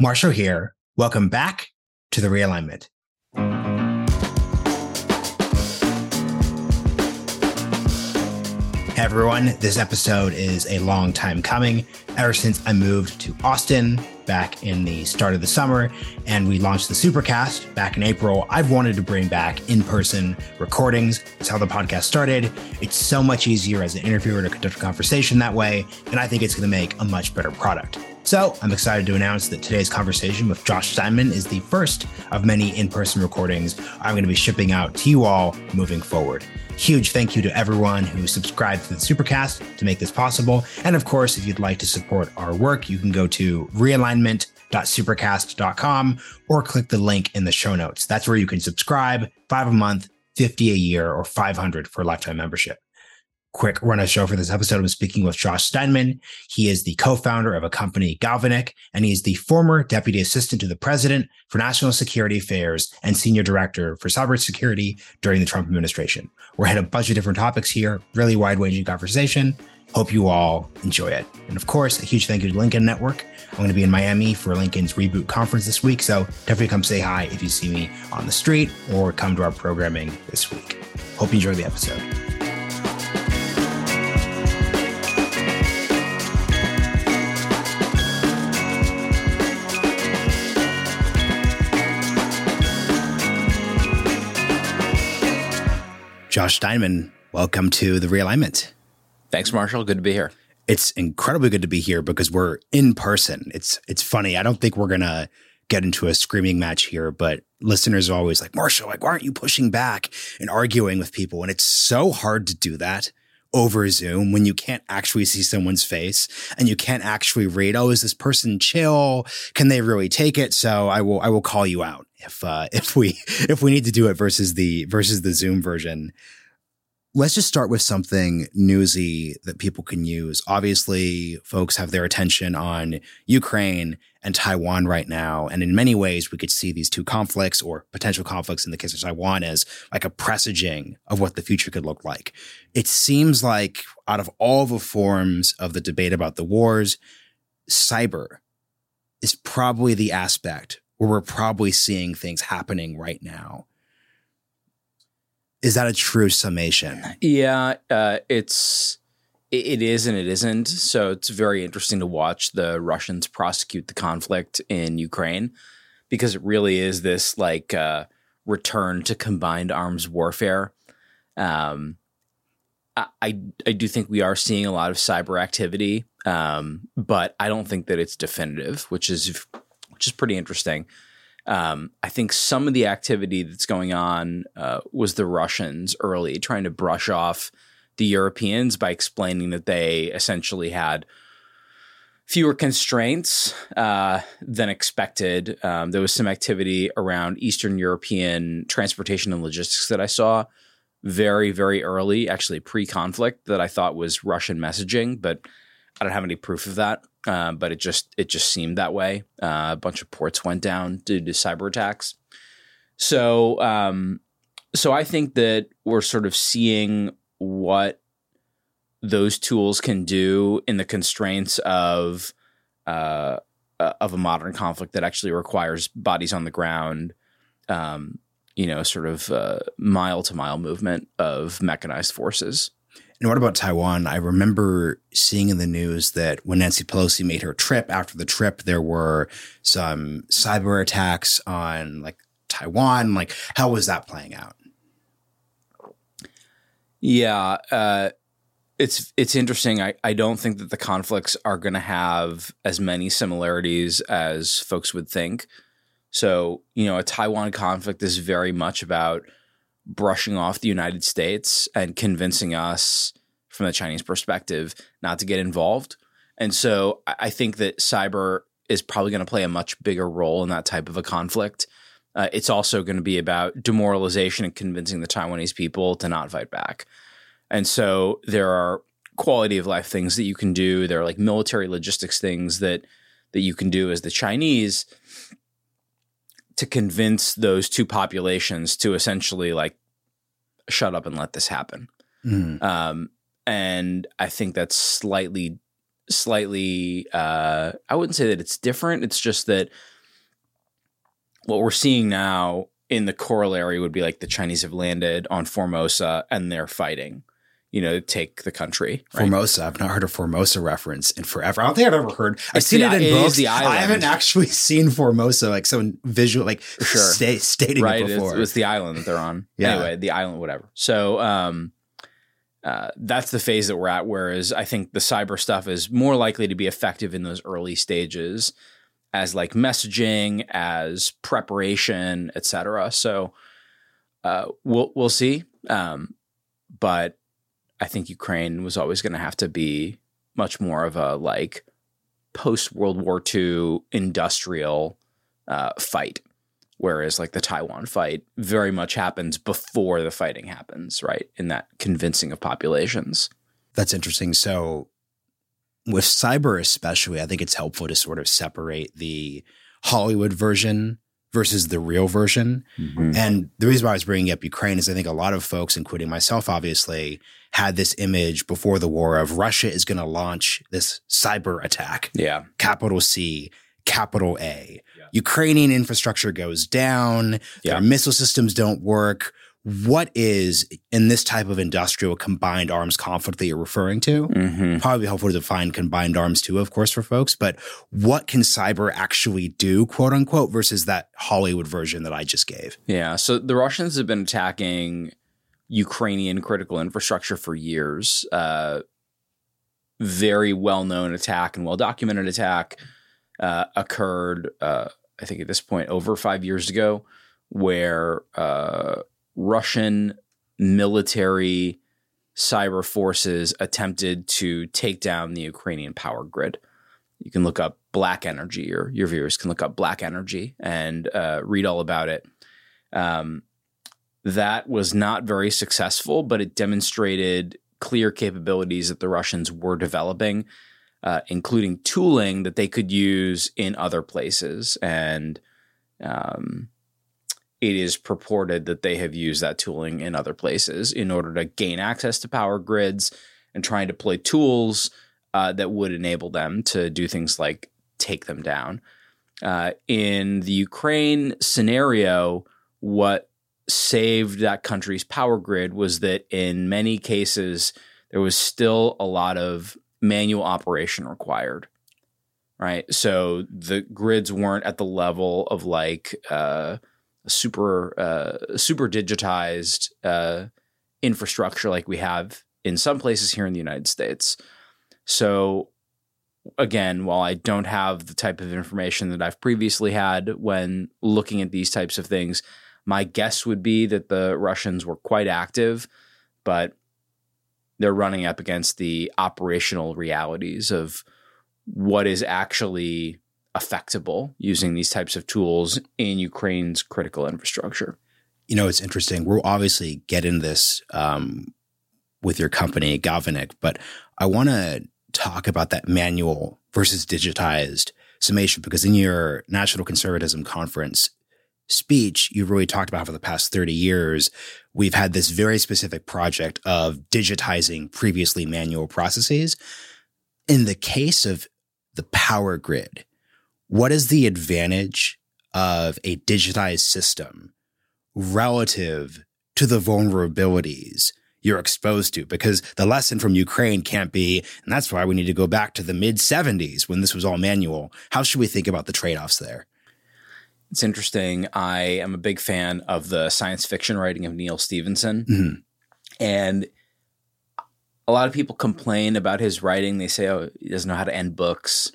Marshall here. Welcome back to The Realignment. Hey everyone, this episode is a long time coming. Ever since I moved to Austin back in the start of the summer and we launched the Supercast back in April, I've wanted to bring back in-person recordings. That's how the podcast started. It's so much easier as an interviewer to conduct a conversation that way, and I think it's going to make a much better product. So I'm excited to announce that today's conversation with Josh Steinman is the first of many in-person recordings I'm going to be shipping out to you all moving forward. Huge thank you to everyone who subscribed to the Supercast to make this possible. And of course, if you'd like to support our work, you can go to realignment.supercast.com or click the link in the show notes. That's where you can subscribe, $5 a month, $50 a year, or $500 for a lifetime membership. Quick run of show for this episode. I'm speaking with Josh Steinman. He is the co-founder of a company, Galvanic, and he's the former deputy assistant to the president for national security affairs and senior director for cybersecurity during the Trump administration. We're had a bunch of different topics here, really wide-ranging conversation. Hope you all enjoy it. And of course, a huge thank you to Lincoln Network. I'm going to be in Miami for Lincoln's Reboot Conference this week, so definitely come say hi if you see me on the street or come to our programming this week. Hope you enjoy the episode. Josh Steinman, welcome to The Realignment. Thanks, Marshall. Good to be here. It's incredibly good to be here because we're in person. It's funny. I don't think we're going to get into a screaming match here, but listeners are always like, Marshall, why aren't you pushing back and arguing with people? And it's so hard to do that over Zoom when you can't actually see someone's face and you can't actually read, oh, is this person chill? Can they really take it? So I will call you out if we need to do it versus the Zoom version. Let's just start with something newsy that people can use. Obviously, folks have their attention on Ukraine and Taiwan right now. And in many ways, we could see these two conflicts or potential conflicts in the case of Taiwan as like a presaging of what the future could look like. It seems like out of all the forms of the debate about the wars, cyber is probably the aspect where we're probably seeing things happening right now. Is that a true summation? Yeah, it is and it isn't. So it's very interesting to watch the Russians prosecute the conflict in Ukraine because it really is this like return to combined arms warfare. I do think we are seeing a lot of cyber activity, but I don't think that it's definitive, which is pretty interesting. I think some of the activity that's going on was the Russians early trying to brush off the Europeans by explaining that they essentially had fewer constraints than expected. There was some activity around Eastern European transportation and logistics that I saw very, very early, actually pre-conflict, that I thought was Russian messaging, but I don't have any proof of that. But it just seemed that way. A bunch of ports went down due to cyber attacks. So I think that we're sort of seeing what those tools can do in the constraints of a modern conflict that actually requires bodies on the ground, sort of mile to mile movement of mechanized forces. And what about Taiwan? I remember seeing in the news that when Nancy Pelosi made her trip, after the trip, there were some cyber attacks on like Taiwan. Like, how was that playing out? Yeah, it's interesting. I don't think that the conflicts are going to have as many similarities as folks would think. So, a Taiwan conflict is very much about brushing off the United States and convincing us from the Chinese perspective not to get involved. And so I think that cyber is probably going to play a much bigger role in that type of a conflict. It's also going to be about demoralization and convincing the Taiwanese people to not fight back. And so there are quality of life things that you can do. There are like military logistics things that you can do as the Chinese to convince those two populations to essentially like shut up and let this happen. And I think that's slightly slightly, I wouldn't say that it's different. It's just that what we're seeing now in the corollary would be like the Chinese have landed on Formosa and they're fighting, to take the country. Right? Formosa. I've not heard a Formosa reference in forever. I don't think I've ever heard. I've seen it in books. I haven't actually seen Formosa, like someone visual, like stating it before. It's the island that they're on. Yeah. Anyway, the island, whatever. So that's the phase that we're at. Whereas I think the cyber stuff is more likely to be effective in those early stages as like messaging, as preparation, et cetera. So we'll see. But I think Ukraine was always going to have to be much more of a like post-World War II industrial fight, whereas like the Taiwan fight very much happens before the fighting happens, right? In that convincing of populations. That's interesting. So with cyber especially, I think it's helpful to sort of separate the Hollywood version versus the real version. Mm-hmm. And the reason why I was bringing up Ukraine is I think a lot of folks, including myself, obviously, had this image before the war of Russia is going to launch this cyber attack. Yeah. Capital C, capital A. Yeah. Ukrainian infrastructure goes down. Their missile systems don't work. What is, in this type of industrial combined arms conflict that you're referring to? Mm-hmm. Probably helpful to define combined arms too, of course, for folks. But what can cyber actually do, quote unquote, versus that Hollywood version that I just gave? Yeah. So the Russians have been attacking Ukrainian critical infrastructure for years. Very well-known attack and well-documented attack occurred, I think at this point, over 5 years ago, where Russian military cyber forces attempted to take down the Ukrainian power grid. You can look up Black Energy, or your viewers can look up Black Energy and read all about it. That was not very successful, but it demonstrated clear capabilities that the Russians were developing, including tooling that they could use in other places. And it is purported that they have used that tooling in other places in order to gain access to power grids and try and deploy tools that would enable them to do things like take them down. In the Ukraine scenario, what saved that country's power grid was that in many cases, there was still a lot of manual operation required, right? So the grids weren't at the level of like super digitized infrastructure like we have in some places here in the United States. So again, while I don't have the type of information that I've previously had when looking at these types of things, my guess would be that the Russians were quite active, but they're running up against the operational realities of what is actually effectable using these types of tools in Ukraine's critical infrastructure. It's interesting. We'll obviously get into this with your company, Galvanic, but I want to talk about that manual versus digitized summation, because in your National Conservatism Conference speech, you really talked about how for the past 30 years, we've had this very specific project of digitizing previously manual processes. In the case of the power grid, what is the advantage of a digitized system relative to the vulnerabilities you're exposed to? Because the lesson from Ukraine can't be, and that's why we need to go back to the mid-70s when this was all manual. How should we think about the trade-offs there? It's interesting. I am a big fan of the science fiction writing of Neal Stephenson. Mm-hmm. And a lot of people complain about his writing. They say, oh, he doesn't know how to end books.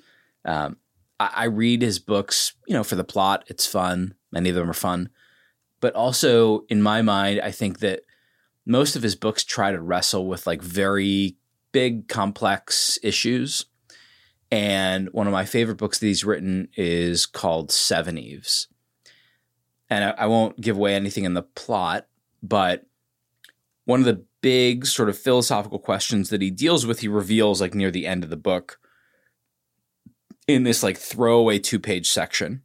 I read his books, for the plot. It's fun. Many of them are fun. But also, in my mind, I think that most of his books try to wrestle with like very big, complex issues. And one of my favorite books that he's written is called Seveneves. And I won't give away anything in the plot, but one of the big sort of philosophical questions that he deals with, he reveals like near the end of the book in this like throwaway 2-page section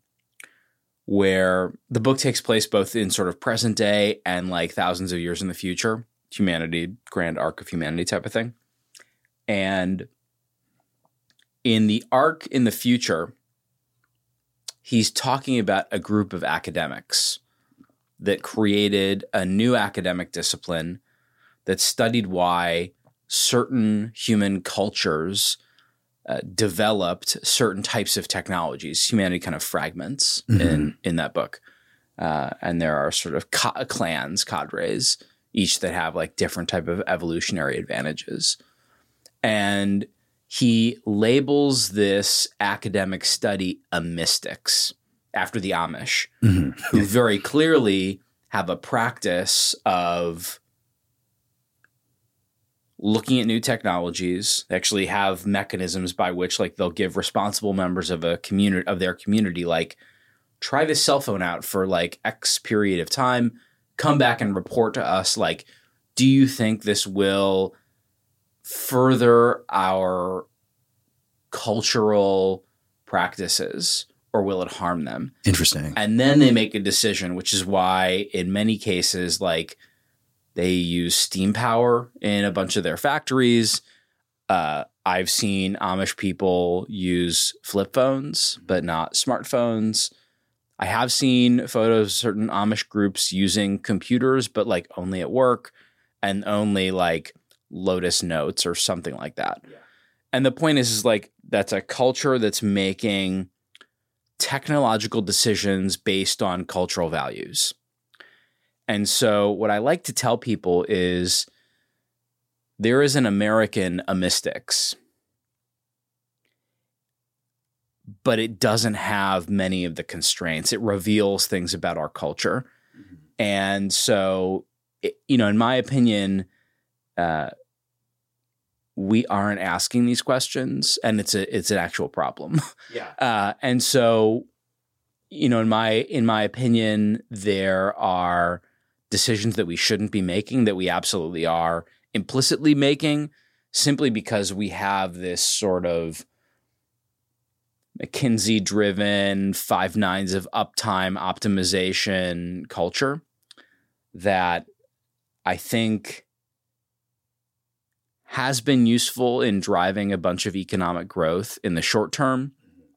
where the book takes place both in sort of present day and like thousands of years in the future, humanity, grand arc of humanity type of thing. And in the arc in the future, he's talking about a group of academics that created a new academic discipline that studied why certain human cultures developed certain types of technologies. Humanity kind of fragments in that book. And there are sort of clans, cadres, each that have like different type of evolutionary advantages. And he labels this academic study a mystics after the Amish, who very clearly have a practice of looking at new technologies. They actually have mechanisms by which like they'll give responsible members of a community of their community, like, try this cell phone out for like X period of time, come back and report to us. Like, do you think this will further our cultural practices or will it harm them? Interesting. And then they make a decision, which is why in many cases, like, they use steam power in a bunch of their factories. I've seen Amish people use flip phones, but not smartphones. I have seen photos of certain Amish groups using computers, but like only at work and only like Lotus Notes or something like that. Yeah. And the point is like, that's a culture that's making technological decisions based on cultural values. And so what I like to tell people is there is an American Amistics, but it doesn't have many of the constraints. It reveals things about our culture. And so, in my opinion, we aren't asking these questions, and it's an actual problem. Yeah. And so, in my opinion, there are decisions that we shouldn't be making that we absolutely are implicitly making simply because we have this sort of McKinsey-driven 5 nines of uptime optimization culture that I think has been useful in driving a bunch of economic growth in the short term.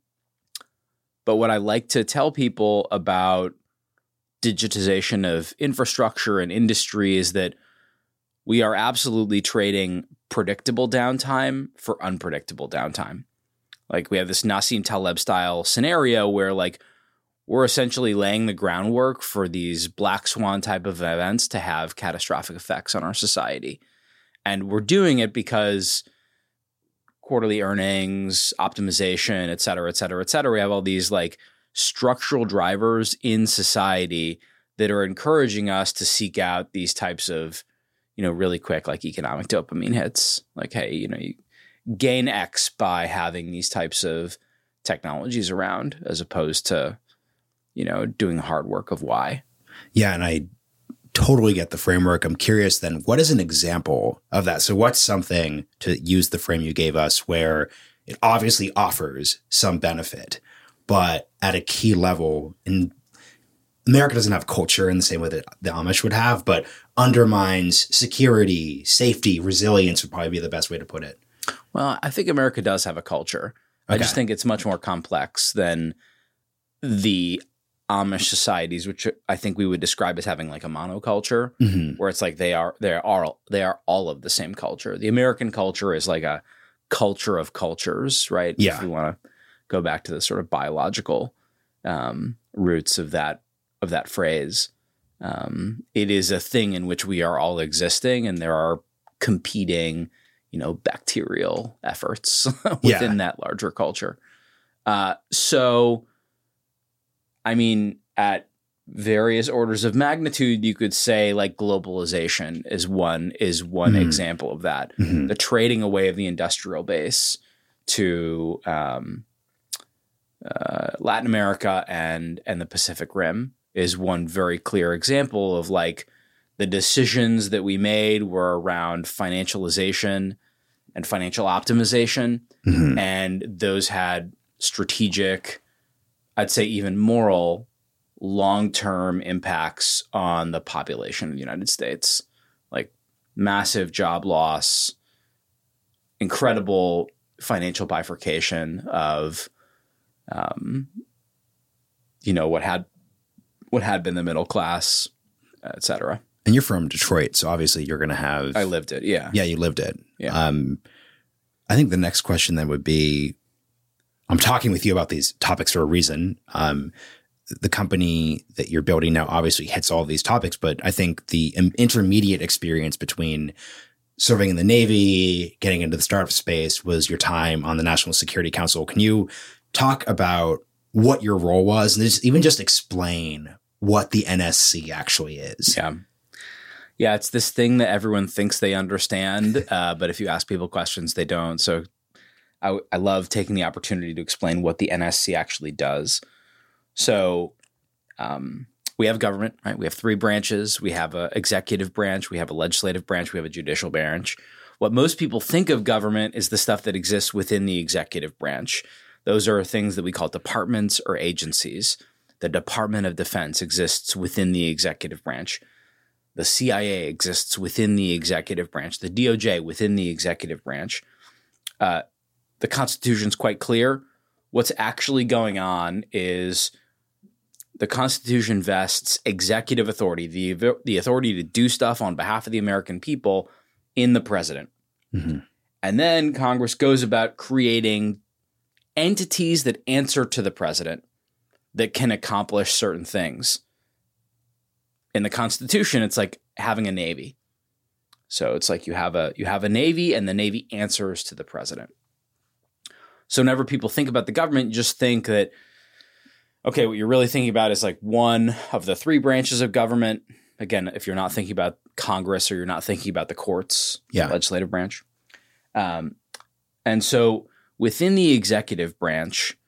But what I like to tell people about digitization of infrastructure and industry is that we are absolutely trading predictable downtime for unpredictable downtime. Like, we have this Nassim Taleb style scenario where like we're essentially laying the groundwork for these black swan type of events to have catastrophic effects on our society. And we're doing it because quarterly earnings, optimization, et cetera, et cetera, et cetera. We have all these like structural drivers in society that are encouraging us to seek out these types of, really quick, like economic dopamine hits. Like, hey, you gain X by having these types of technologies around as opposed to, doing hard work of Y. Yeah. And I totally get the framework. I'm curious then, what is an example of that? So what's something, to use the frame you gave us, where it obviously offers some benefit, but at a key level, and America doesn't have culture in the same way that the Amish would have, but undermines security, safety, resilience would probably be the best way to put it. Well, I think America does have a culture. Okay. I just think it's much more complex than the Amish societies, which I think we would describe as having like a monoculture, where it's like they are all of the same culture. The American culture is like a culture of cultures, right? Yeah. If we want to go back to the sort of biological roots of that phrase, it is a thing in which we are all existing, and there are competing, bacterial efforts within that larger culture. So, I mean, at various orders of magnitude, you could say like globalization is one example of that. The trading away of the industrial base to Latin America and the Pacific Rim is one very clear example of like the decisions that we made were around financialization and financial optimization. And those had strategic, I'd say even moral, long-term impacts on the population of the United States, like massive job loss, incredible financial bifurcation of, what had been the middle class, et cetera. And you're from Detroit, so obviously you're going to have. I lived it. Yeah. Yeah, you lived it. Yeah. I think the next question then would be, I'm talking with you about these topics for a reason. The company that you're building now obviously hits all of these topics, but I think the intermediate experience between serving in the Navy, getting into the startup space was your time on the National Security Council. Can you talk about what your role was and even just explain what the NSC actually is? Yeah. Yeah, it's this thing that everyone thinks they understand, but if you ask people questions, they don't. So I love taking the opportunity to explain what the NSC actually does. So we have government, right? We have 3 branches. We have an executive branch. We have a legislative branch. We have a judicial branch. What most people think of government is the stuff that exists within the executive branch. Those are things that we call departments or agencies. The Department of Defense exists within the executive branch. The CIA exists within the executive branch. The DOJ within the executive branch. The Constitution's quite clear. What's actually going on is the Constitution vests executive authority, the authority to do stuff on behalf of the American people, in the president. Mm-hmm. And then Congress goes about creating entities that answer to the president that can accomplish certain things. In the Constitution, it's like having a Navy. So it's like you have a Navy, and the Navy answers to the president. So whenever people think about the government, you just think that, okay, what you're really thinking about is like one of the 3 branches of government. Again, if you're not thinking about Congress or you're not thinking about the courts, the legislative branch. And so within the executive branch,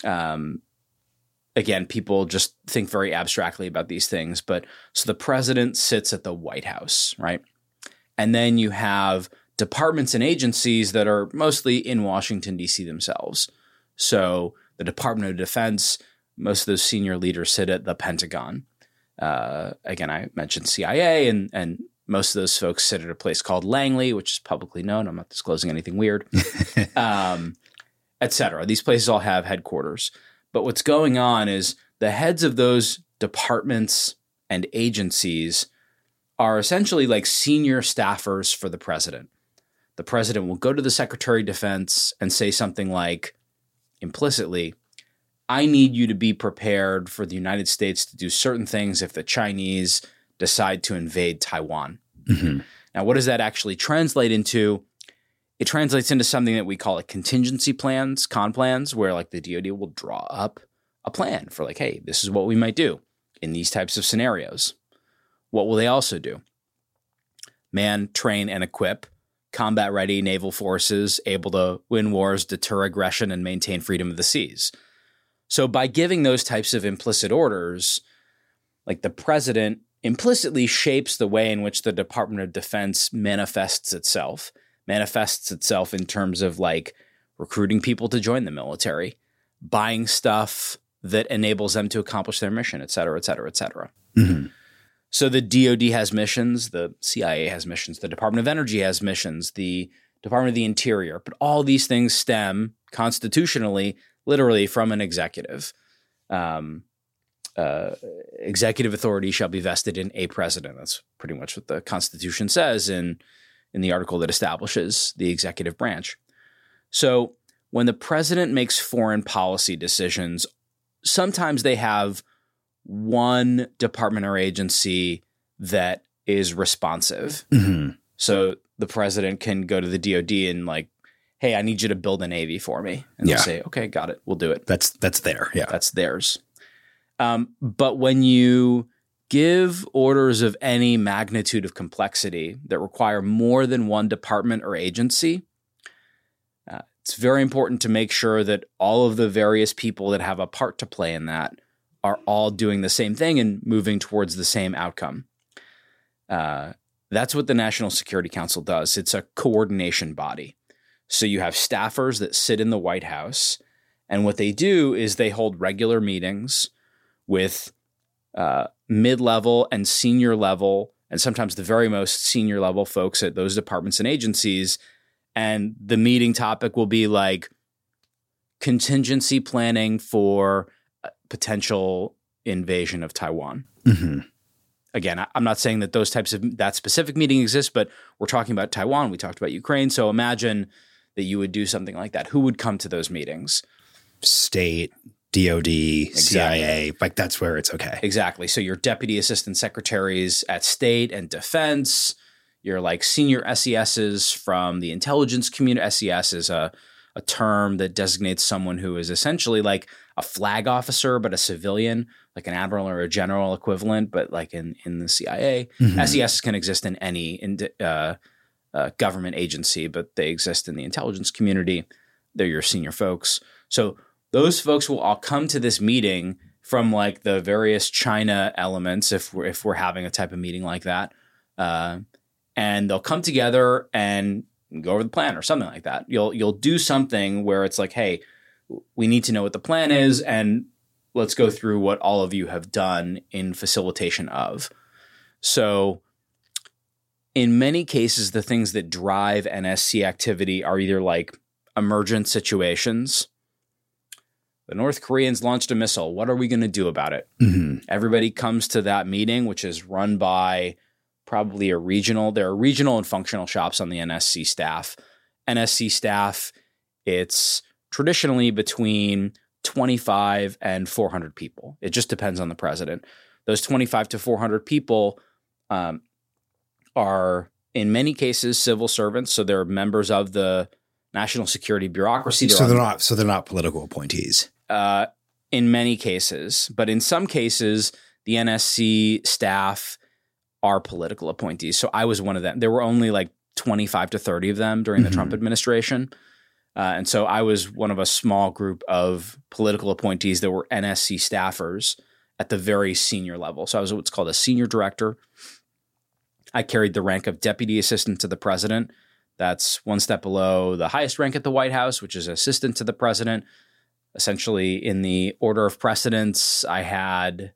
again, people just think very abstractly about these things. But so the president sits at the White House, right? And then you have departments and agencies that are mostly in Washington, D.C. themselves. So the Department of Defense, most of those senior leaders sit at the Pentagon. Again, I mentioned CIA, and most of those folks sit at a place called Langley, which is publicly known. I'm not disclosing anything weird, et cetera. These places all have headquarters. But what's going on is the heads of those departments and agencies are essentially like senior staffers for the president. The president will go to the Secretary of Defense and say something like, implicitly, I need you to be prepared for the United States to do certain things if the Chinese decide to invade Taiwan. Mm-hmm. Now, what does that actually translate into? It translates into something that we call like contingency plans, con plans, where like the DoD will draw up a plan for like, hey, this is what we might do in these types of scenarios. What will they also do? Man, train, and equip combat-ready naval forces able to win wars, deter aggression, and maintain freedom of the seas. So by giving those types of implicit orders, like the president implicitly shapes the way in which the Department of Defense manifests itself in terms of like recruiting people to join the military, buying stuff that enables them to accomplish their mission, et cetera, et cetera, et cetera. Mm-hmm. So the DoD has missions, the CIA has missions, the Department of Energy has missions, the Department of the Interior, but all these things stem constitutionally, literally from an executive. Executive authority shall be vested in a president. That's pretty much what the Constitution says in the article that establishes the executive branch. So when the president makes foreign policy decisions, sometimes they have one department or agency that is responsive. Mm-hmm. So the president can go to the DoD and like, hey, I need you to build a Navy for me. And they'll say, okay, got it. We'll do it. That's there. Yeah. That's theirs. But when you give orders of any magnitude of complexity that require more than one department or agency, it's very important to make sure that all of the various people that have a part to play in that are all doing the same thing and moving towards the same outcome. That's what the National Security Council does. It's a coordination body. So you have staffers that sit in the White House, and what they do is they hold regular meetings with mid-level and senior level, and sometimes the very most senior level folks at those departments and agencies, And the meeting topic will be like contingency planning for potential invasion of Taiwan. Mm-hmm. Again, I'm not saying that that specific meeting exists, but we're talking about Taiwan. We talked about Ukraine. So imagine that you would do something like that. Who would come to those meetings? State, DOD, CIA, like that's where it's okay. Exactly. So your deputy assistant secretaries at state and defense, your like senior SESs from the intelligence community. SES is a term that designates someone who is essentially like a flag officer, but a civilian, like an admiral or a general equivalent, but like in the CIA. Mm-hmm. SES can exist in any government agency, but they exist in the intelligence community. They're your senior folks. So those folks will all come to this meeting from like the various China elements, if we're having a type of meeting like that, and they'll come together and go over the plan or something like that. You'll do something where it's like, hey, we need to know what the plan is, and let's go through what all of you have done in facilitation of. So in many cases, the things that drive NSC activity are either like emergent situations. The North Koreans launched a missile. What are we going to do about it? Mm-hmm. Everybody comes to that meeting, which is run by probably there are regional and functional shops on the NSC staff. NSC staff, it's traditionally between 25 and 400 people. It just depends on the president. Those 25 to 400 people are in many cases civil servants. So they're members of the national security bureaucracy. So they're not political appointees. In many cases, but in some cases, the NSC staff are political appointees. So I was one of them. There were only like 25 to 30 of them during the Trump administration. And so I was one of a small group of political appointees that were NSC staffers at the very senior level. So I was what's called a senior director. I carried the rank of deputy assistant to the president. That's one step below the highest rank at the White House, which is assistant to the president. Essentially, in the order of precedence, I had,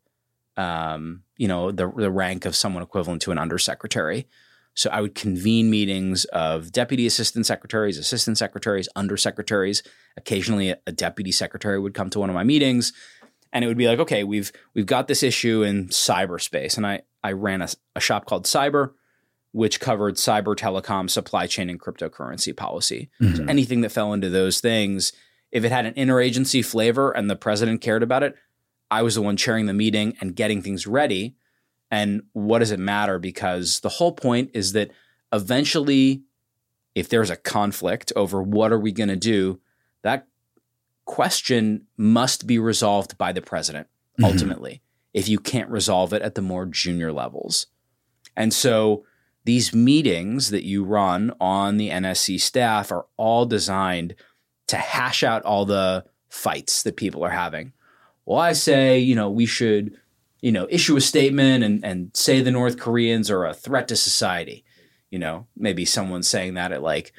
the rank of someone equivalent to an undersecretary. So I would convene meetings of deputy assistant secretaries, undersecretaries. Occasionally, a deputy secretary would come to one of my meetings, and it would be like, okay, we've got this issue in cyberspace, and I ran a shop called Cyber, which covered cyber, telecom, supply chain, and cryptocurrency policy. Mm-hmm. So anything that fell into those things, if it had an interagency flavor and the president cared about it, I was the one chairing the meeting and getting things ready. And what does it matter? Because the whole point is that eventually, if there's a conflict over what are we going to do, that question must be resolved by the president, ultimately, if you can't resolve it at the more junior levels. And so these meetings that you run on the NSC staff are all designed to hash out all the fights that people are having. Well, I say, we should, issue a statement and say the North Koreans are a threat to society. Maybe someone's saying that at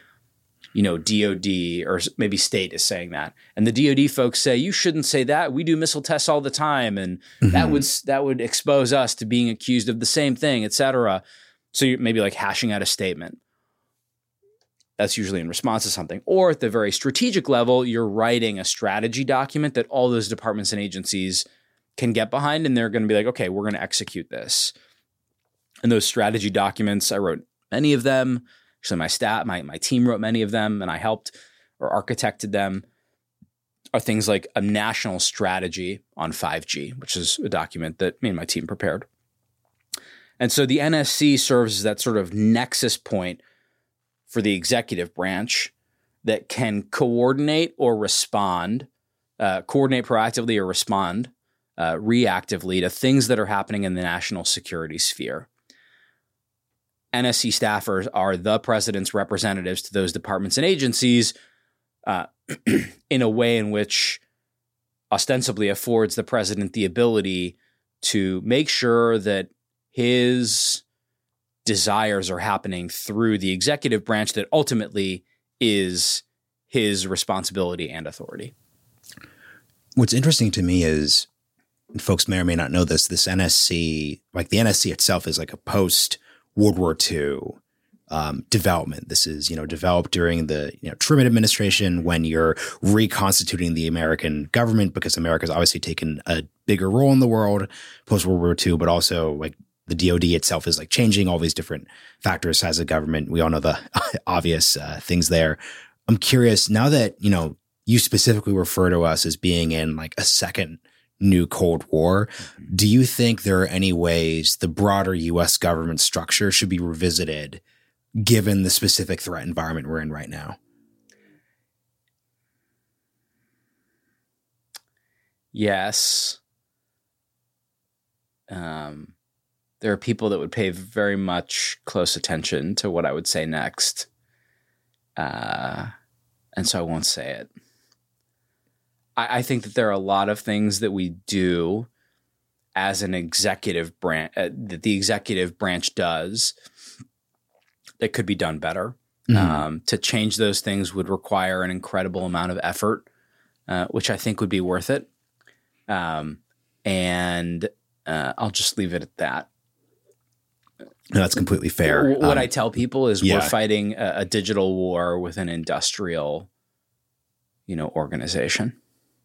DOD, or maybe state is saying that. And the DOD folks say, you shouldn't say that. We do missile tests all the time. And that would expose us to being accused of the same thing, et cetera. So you're maybe like hashing out a statement. That's usually in response to something. Or at the very strategic level, you're writing a strategy document that all those departments and agencies can get behind, and they're going to be like, okay, we're going to execute this. And those strategy documents, I wrote many of them. Actually, my staff, my team wrote many of them, and I helped or architected them, are things like a national strategy on 5G, which is a document that me and my team prepared. And so the NSC serves as that sort of nexus point for the executive branch that can coordinate proactively or respond reactively to things that are happening in the national security sphere. NSC staffers are the president's representatives to those departments and agencies in a way in which ostensibly affords the president the ability to make sure that his desires are happening through the executive branch that ultimately is his responsibility and authority. What's interesting to me is, and folks may or may not know this NSC, like the NSC itself is like a post-World War II development. This is, developed during the Truman administration when you're reconstituting the American government, because America's obviously taken a bigger role in the world post World War II, but also like the DoD itself is like changing all these different factors as a government. We all know the obvious things there. I'm curious, now that, you specifically refer to us as being in like a second new Cold War, do you think there are any ways the broader U.S. government structure should be revisited given the specific threat environment we're in right now? Yes. There are people that would pay very much close attention to what I would say next. And so I won't say it. I think that there are a lot of things that we do as an executive branch, that the executive branch does, that could be done better. Mm-hmm. To change those things would require an incredible amount of effort, which I think would be worth it. And I'll just leave it at that. No, that's completely fair. What I tell people is we're fighting a digital war with an industrial, organization.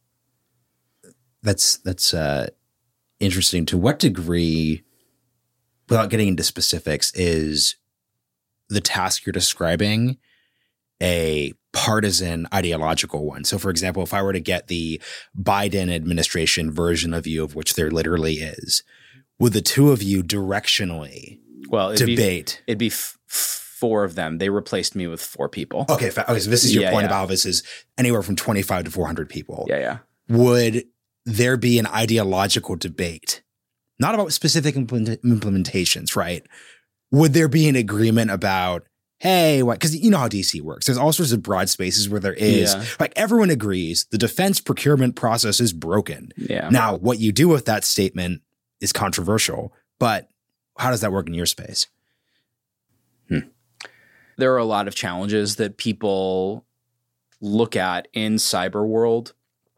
That's interesting. To what degree, without getting into specifics, is the task you're describing a partisan ideological one? So, for example, if I were to get the Biden administration version of you, of which there literally is, would the two of you directionally debate? It'd be four of them. They replaced me with four people. Okay. So this is your point about this is anywhere from 25 to 400 people. Yeah. Would there be an ideological debate, not about specific implementations, right? Would there be an agreement about, hey, what? Because you know how DC works. There's all sorts of broad spaces where there is, like, everyone agrees the defense procurement process is broken. Yeah. Now, what you do with that statement is controversial, but how does that work in your space? There are a lot of challenges that people look at in cyber world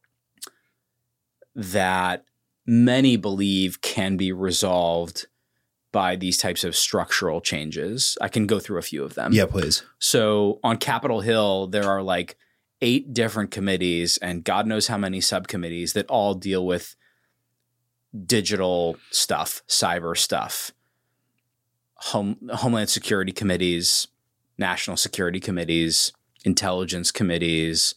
that many believe can be resolved by these types of structural changes. I can go through a few of them. Yeah, please. So on Capitol Hill, there are like 8 different committees and God knows how many subcommittees that all deal with digital stuff, cyber stuff, Homeland Security committees, national security committees, intelligence committees,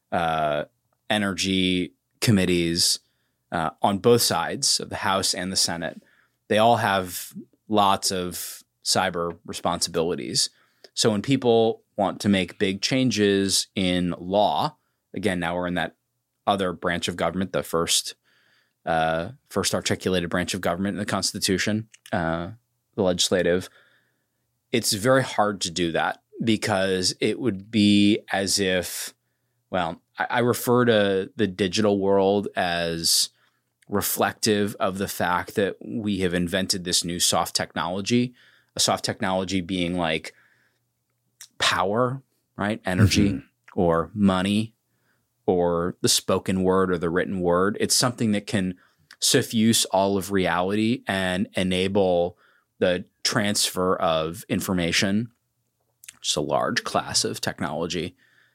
energy committees, on both sides of the House and the Senate. They all have lots of cyber responsibilities. So when people want to make big changes in law, again, now we're in that other branch of government, the first articulated branch of government in the Constitution, the legislative, it's very hard to do that because it would be as if, well, I refer to the digital world as reflective of the fact that we have invented this new soft technology, a soft technology being like power, right? Energy or money or the spoken word or the written word. It's something that can suffuse all of reality and enable the transfer of information, just a large class of technology,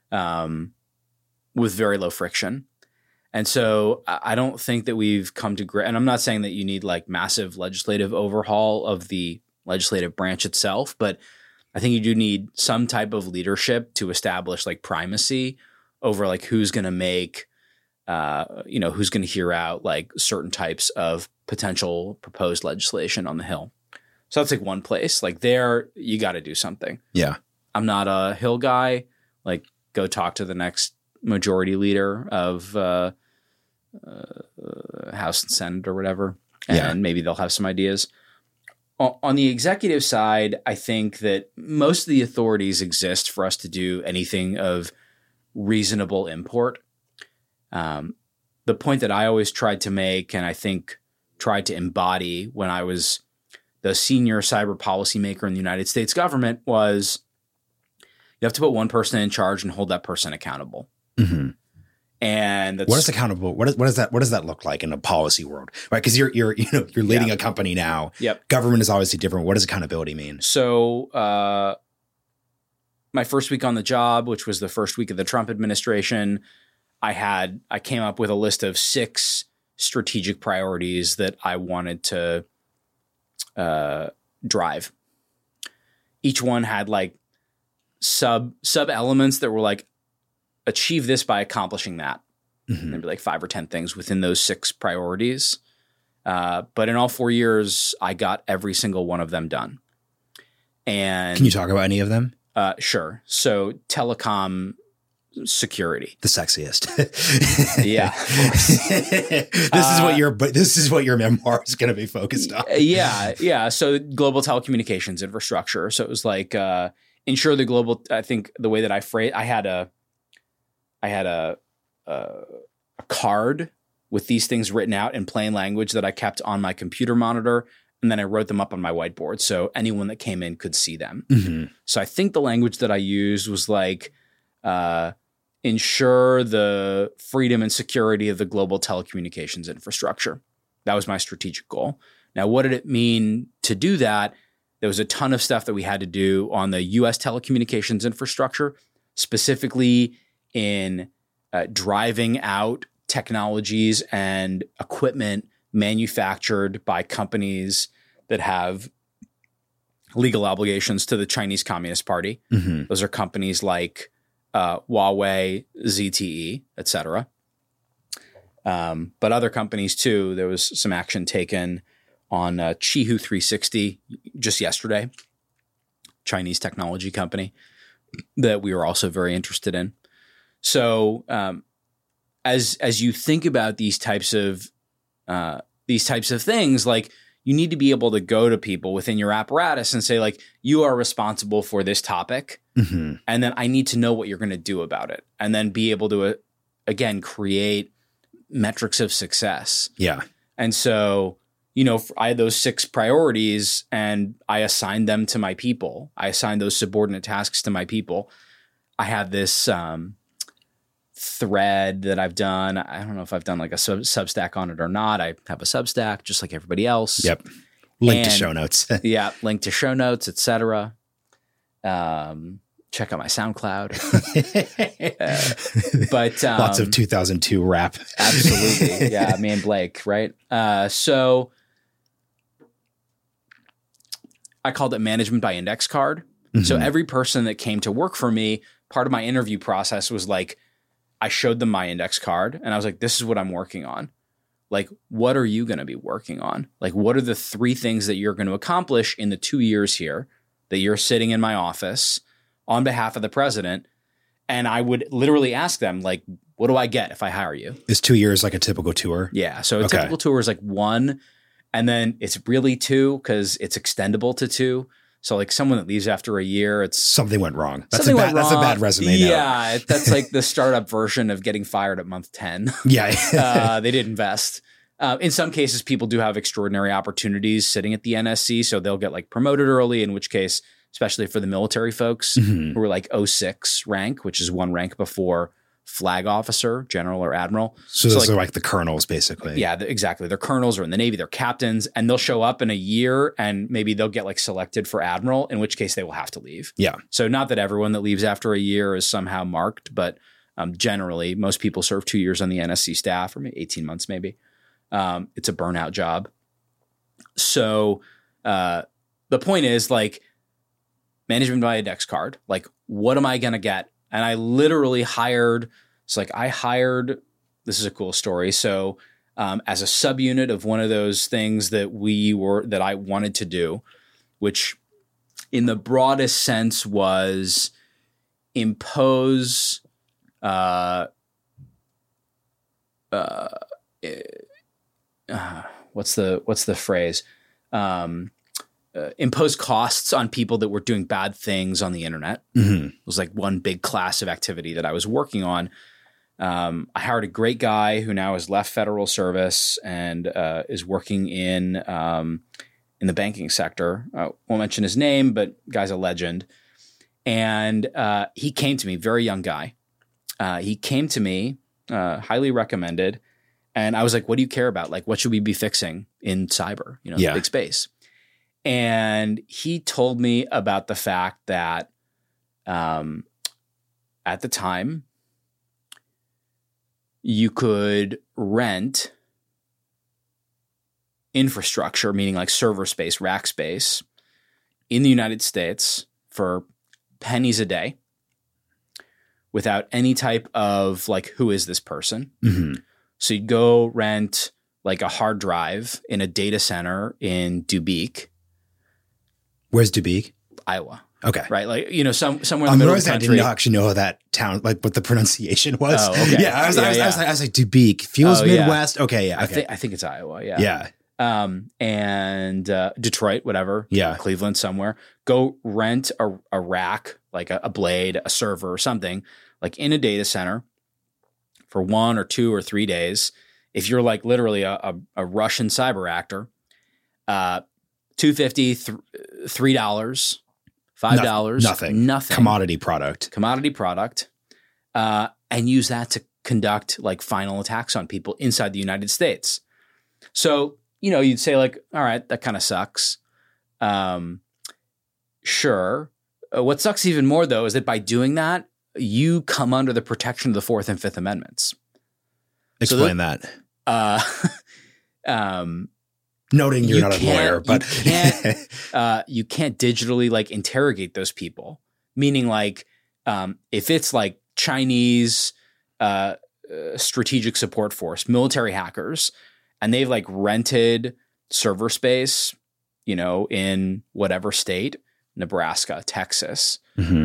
with very low friction. And so I don't think that we've come to and I'm not saying that you need like massive legislative overhaul of the legislative branch itself, but I think you do need some type of leadership to establish like primacy over like who's going to make, who's going to hear out like certain types of potential proposed legislation on the Hill. So that's like one place. Like there, you got to do something. Yeah. I'm not a Hill guy. Like go talk to the next majority leader of House and Senate or whatever, and maybe they'll have some ideas. On the executive side, I think that most of the authorities exist for us to do anything of reasonable import. The point that I always tried to make, and I think tried to embody when I was the senior cyber policymaker in the United States government, was you have to put one person in charge and hold that person accountable. Mm-hmm. And that's, what is accountable? What does that look like in a policy world? Right? Because you're leading a company now. Yep. Government is obviously different. What does accountability mean? So my first week on the job, which was the first week of the Trump administration, I came up with a list of 6 strategic priorities that I wanted to drive. Each one had like sub elements that were like, achieve this by accomplishing that. There'd be like 5 or 10 things within those 6 priorities. But in all 4 years, I got every single one of them done. And can you talk about any of them? Sure. So telecom security, the sexiest. Yeah. This is what your memoir is going to be focused on. Yeah. So global telecommunications infrastructure. So it was like ensure the global. I think the way that I phrased, I had a card with these things written out in plain language that I kept on my computer monitor. And then I wrote them up on my whiteboard so anyone that came in could see them. So I think the language that I used was like, ensure the freedom and security of the global telecommunications infrastructure. That was my strategic goal. Now, what did it mean to do that? There was a ton of stuff that we had to do on the U.S. telecommunications infrastructure, specifically in driving out technologies and equipment manufactured by companies that have legal obligations to the Chinese Communist Party. Those are companies like Huawei, ZTE, et cetera. But other companies too. There was some action taken on Qihoo 360 just yesterday, Chinese technology company that we were also very interested in. So as you think about these types of things, like you need to be able to go to people within your apparatus and say, like, you are responsible for this topic. And then I need to know what you're going to do about it. And then be able to, again, create metrics of success. Yeah. And so, I had those 6 priorities and I assigned them to my people. I assigned those subordinate tasks to my people. I have this thread that I've done. I don't know if I've done like a Substack on it or not. I have a Substack just like everybody else. Yep. Link to show notes. Yeah. Link to show notes, etc. Check out my SoundCloud. But lots of 2002 rap. Absolutely. Yeah. Me and Blake. Right. So I called it management by index card. So every person that came to work for me, part of my interview process was like, I showed them my index card and I was like, this is what I'm working on. Like, what are you going to be working on? Like, what are the 3 things that you're going to accomplish in the 2 years here that you're sitting in my office on behalf of the president? And I would literally ask them, like, what do I get if I hire you? Is 2 years like a typical tour? Yeah. So a typical tour is like 1, and then it's really 2 because it's extendable to 2. So like someone that leaves after a year, it's something went wrong. That's a bad resume. Yeah. That's like the startup version of getting fired at month 10. Yeah. They did invest. In some cases, people do have extraordinary opportunities sitting at the NSC. So they'll get like promoted early, in which case, especially for the military folks who are like 06 rank, which is 1 rank before flag officer, general or admiral. So those are like the colonels, basically. Yeah, exactly. They're colonels or in the Navy, they're captains, and they'll show up in a year and maybe they'll get like selected for admiral, in which case they will have to leave. Yeah. So not that everyone that leaves after a year is somehow marked, but generally most people serve 2 years on the NSC staff, or maybe 18 months maybe. It's a burnout job. So the point is like management by index card, like what am I going to get? And I literally hired, this is a cool story. So as a subunit of one of those things that I wanted to do, which in the broadest sense was impose what's the phrase? Impose costs on people that were doing bad things on the internet. It was like one big class of activity that I was working on. I hired a great guy who now has left federal service and is working in the banking sector. I won't mention his name, but guy's a legend. And he came to me, very young guy. He came to me, highly recommended. And I was like, what do you care about? Like, what should we be fixing in cyber, the big space? And he told me about the fact that At the time, you could rent infrastructure, meaning like server space, rack space, in the United States for pennies a day without any type of like, who is this person? Mm-hmm. So you'd go rent like a hard drive in a data center in Dubuque. Where's Dubuque? Iowa. Okay. Right. Like, you know, somewhere in the middle of the I country. didn't actually know that town, like what the pronunciation was. Oh, okay. Yeah. I was like, Dubuque feels Midwest. Yeah. Okay. Yeah. Okay. I think it's Iowa. Yeah. Yeah. And Detroit, whatever. Yeah. Cleveland, somewhere. Go rent a rack, like a blade, a server or something, like in a data center for 1 or 2 or 3 days. If you're like literally a Russian cyber actor, $2.50, $3, $5, nothing. Commodity product. And use that to conduct like final attacks on people inside the United States. So, you know, you'd say like, all right, that kind of sucks. Sure. What sucks even more though is that by doing that, you come under the protection of the 4th and 5th Amendments. Explain that. Noting you're not a lawyer, but you can't digitally like interrogate those people. Meaning like if it's like Chinese strategic support force, military hackers, and they've like rented server space, you know, in whatever state, Nebraska, Texas,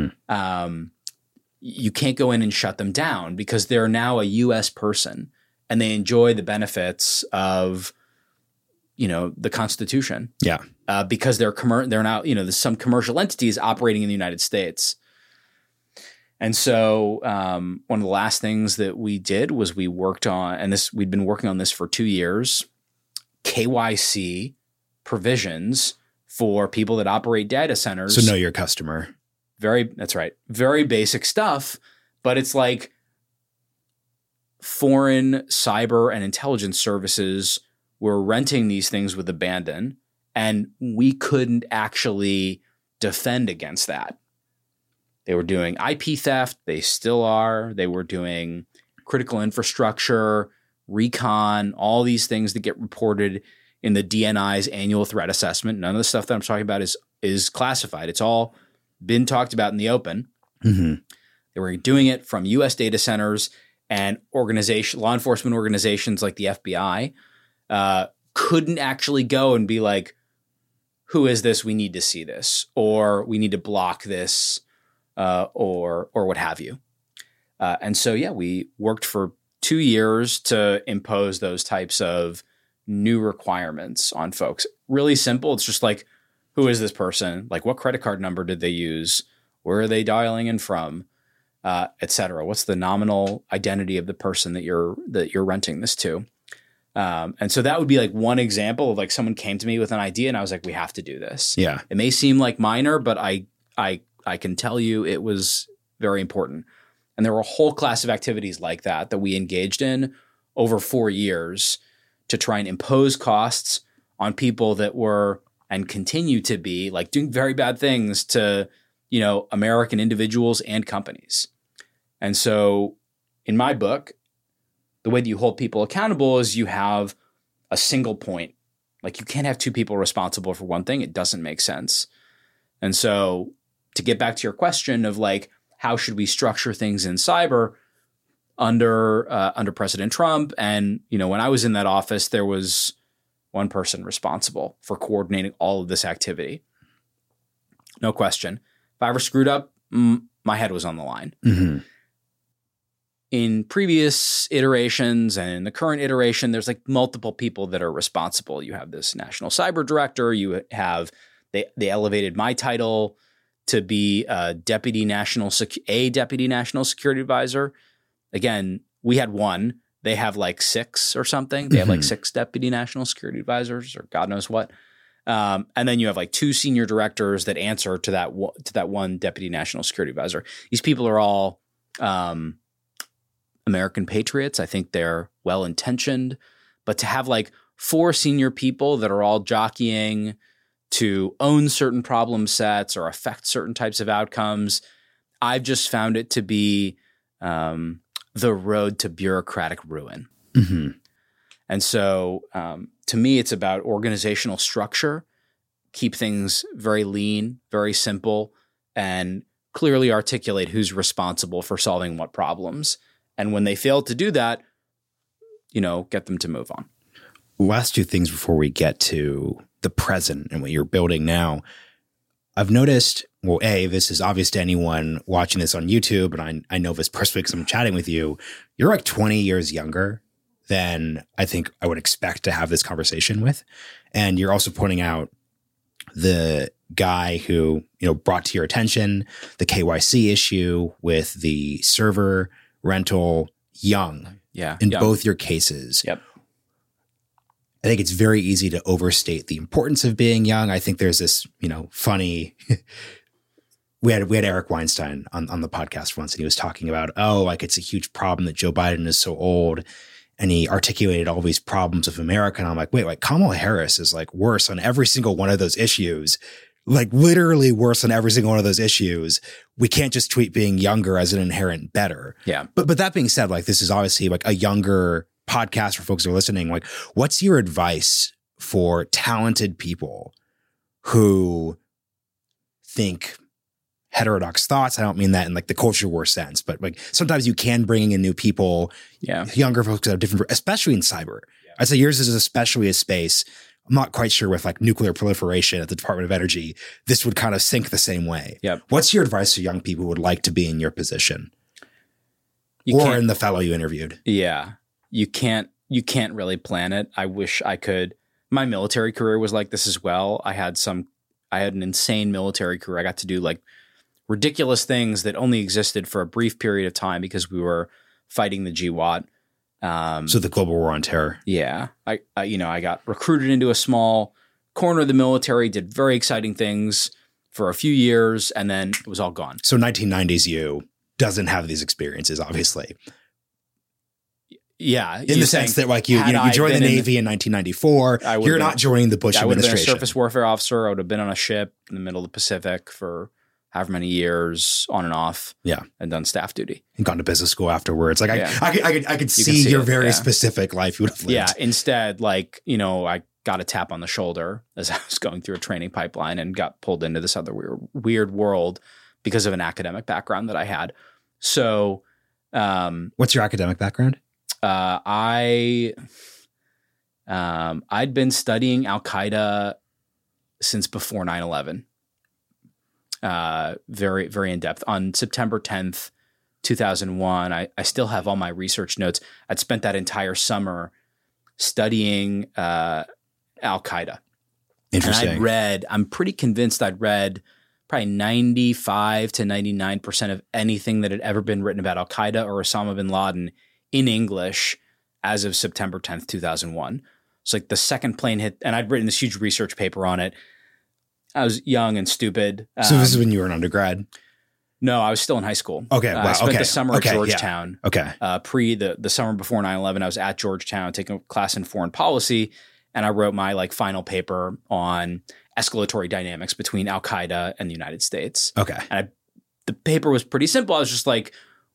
you can't go in and shut them down because they're now a U.S. person and they enjoy the benefits of, you know, the Constitution. Yeah. Because they're now, you know, there's some commercial entities operating in the United States. And so one of the last things that we did was we worked on, and we'd been working on this for 2 years, KYC provisions for people that operate data centers. So know your customer. That's right. Very basic stuff, but it's like foreign cyber and intelligence services were renting these things with abandon, and we couldn't actually defend against that. They were doing IP theft. They still are. They were doing critical infrastructure, recon, all these things that get reported in the DNI's annual threat assessment. None of the stuff that I'm talking about is classified. It's all been talked about in the open. Mm-hmm. They were doing it from U.S. data centers, and law enforcement organizations like the FBI couldn't actually go and be like, who is this? We need to see this, or we need to block this, or what have you. And so, yeah, we worked for 2 years to impose those types of new requirements on folks. Really simple. It's just like, who is this person? Like, what credit card number did they use? Where are they dialing in from? Et cetera. What's the nominal identity of the person that you're renting this to? And so that would be like one example of like someone came to me with an idea and I was like, we have to do this. Yeah. It may seem like minor, but I can tell you it was very important. And there were a whole class of activities like that we engaged in over 4 years to try and impose costs on people that were and continue to be like doing very bad things to, you know, American individuals and companies. And so in my book, the way that you hold people accountable is you have a single point. Like you can't have two people responsible for one thing. It doesn't make sense. And so to get back to your question of like, how should we structure things in cyber under President Trump? And, you know, when I was in that office, there was one person responsible for coordinating all of this activity. No question. If I ever screwed up, my head was on the line. Mm-hmm. In previous iterations and in the current iteration, there's like multiple people that are responsible. You have this national cyber director. You have they elevated my title to be a deputy national security advisor. Again, we had one. They have like 6 or something. They have like 6 deputy national security advisors or God knows what. And then you have like 2 senior directors that answer to that one deputy national security advisor. These people are all American patriots. I think they're well-intentioned, but to have like 4 senior people that are all jockeying to own certain problem sets or affect certain types of outcomes, I've just found it to be the road to bureaucratic ruin. Mm-hmm. And so to me, it's about organizational structure, keep things very lean, very simple, and clearly articulate who's responsible for solving what problems. And when they fail to do that, get them to move on. Last two things before we get to the present and what you're building now. I've noticed, well, this is obvious to anyone watching this on YouTube, and I know this personally because I'm chatting with you. You're like 20 years younger than I think I would expect to have this conversation with. And you're also pointing out the guy who, brought to your attention the KYC issue with the server rental young. Yeah. In both your cases. Yep. I think it's very easy to overstate the importance of being young. I think there's this, funny, we had Eric Weinstein on the podcast once, and he was talking about, it's a huge problem that Joe Biden is so old. And he articulated all these problems of America. And I'm like, wait, Kamala Harris is like worse on every single one of those issues, like literally worse on every single one of those issues. We can't just treat being younger as an inherent better. Yeah. But that being said, like, this is obviously like a younger podcast for folks who are listening. Like, what's your advice for talented people who think heterodox thoughts? I don't mean that in like the culture war sense, but like sometimes you can bring in new people, younger folks that have different, especially in cyber. Yeah. I'd say yours is especially a space. I'm not quite sure with like nuclear proliferation at the Department of Energy, this would kind of sink the same way. Yep. What's your advice to young people who would like to be in your position or in the fellow you interviewed? Yeah. You can't really plan it. I wish I could. My military career was like this as well. I had an insane military career. I got to do like ridiculous things that only existed for a brief period of time because we were fighting the GWOT. So the global war on terror. Yeah. I got recruited into a small corner of the military, did very exciting things for a few years, and then it was all gone. So 1990s you doesn't have these experiences, obviously. Yeah. In the sense that like you joined the Navy in 1994, you're not joining the Bush administration. I would have been a surface warfare officer. I would have been on a ship in the middle of the Pacific for however many years on and off. Yeah. And done staff duty. And gone to business school afterwards. Like I could see your very specific life you would have lived. Yeah. Instead, like, I got a tap on the shoulder as I was going through a training pipeline and got pulled into this other weird world because of an academic background that I had. So, what's your academic background? I'd been studying Al-Qaeda since before 9/11. Very, very in depth. On September 10th, 2001, I still have all my research notes. I'd spent that entire summer studying Al-Qaeda. Interesting. And I'm pretty convinced I'd read probably 95 to 99% of anything that had ever been written about Al-Qaeda or Osama bin Laden in English as of September 10th, 2001. It's like the second plane hit, and I'd written this huge research paper on it. I was young and stupid. So this is when you were an undergrad? No, I was still in high school. Okay. Wow. I spent the summer at Georgetown. Yeah. Okay. The summer before 9/11, I was at Georgetown taking a class in foreign policy, and I wrote my like final paper on escalatory dynamics between Al-Qaeda and the United States. Okay. And the paper was pretty simple. I was just like,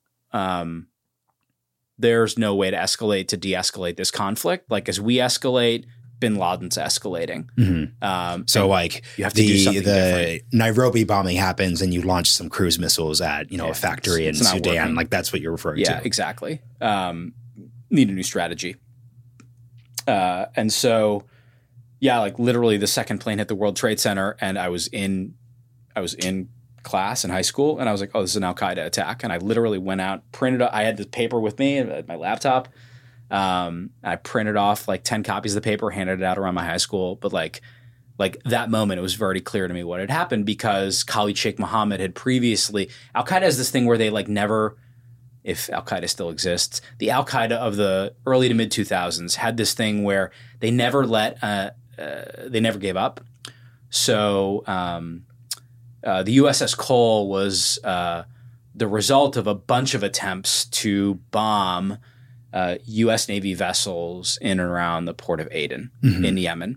there's no way to de-escalate this conflict. Like as we escalate, bin Laden's escalating. Mm-hmm. So like you have to do something different. Nairobi bombing happens and you launch some cruise missiles at, a factory in Sudan. Working. Like that's what you're referring to. Yeah, exactly. Need a new strategy. And so, like literally the second plane hit the World Trade Center and I was in class in high school and I was like, oh, this is an Al-Qaeda attack. And I literally went out, printed I had the paper with me, my laptop. I printed off like 10 copies of the paper, handed it out around my high school. But like that moment, it was very clear to me what had happened because Khalid Sheikh Mohammed had previously, Al-Qaeda has this thing where they like never, if Al-Qaeda still exists, the Al-Qaeda of the early to mid 2000s had this thing where they never they never gave up. So, the USS Cole was, the result of a bunch of attempts to bomb U.S. Navy vessels in and around the port of Aden in Yemen.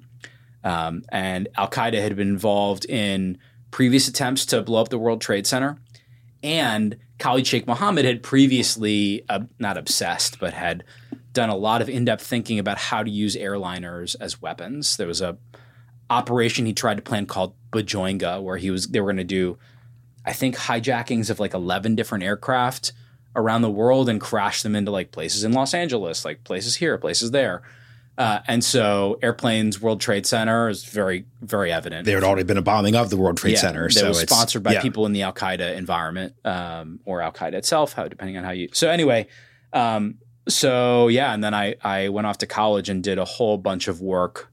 And Al-Qaeda had been involved in previous attempts to blow up the World Trade Center And Khalid Sheikh Mohammed had previously, not obsessed, but had done a lot of in-depth thinking about how to use airliners as weapons. There was a operation he tried to plan called Bajoinga, where they were going to do, I think, hijackings of like 11 different aircraft around the world and crash them into like places in Los Angeles, like places here, places there. And so airplanes, World Trade Center is very, very evident. There had already been a bombing of the World Trade Center. That was sponsored by people in the Al-Qaeda environment, or Al-Qaeda itself, depending on how you – so anyway, and then I went off to college and did a whole bunch of work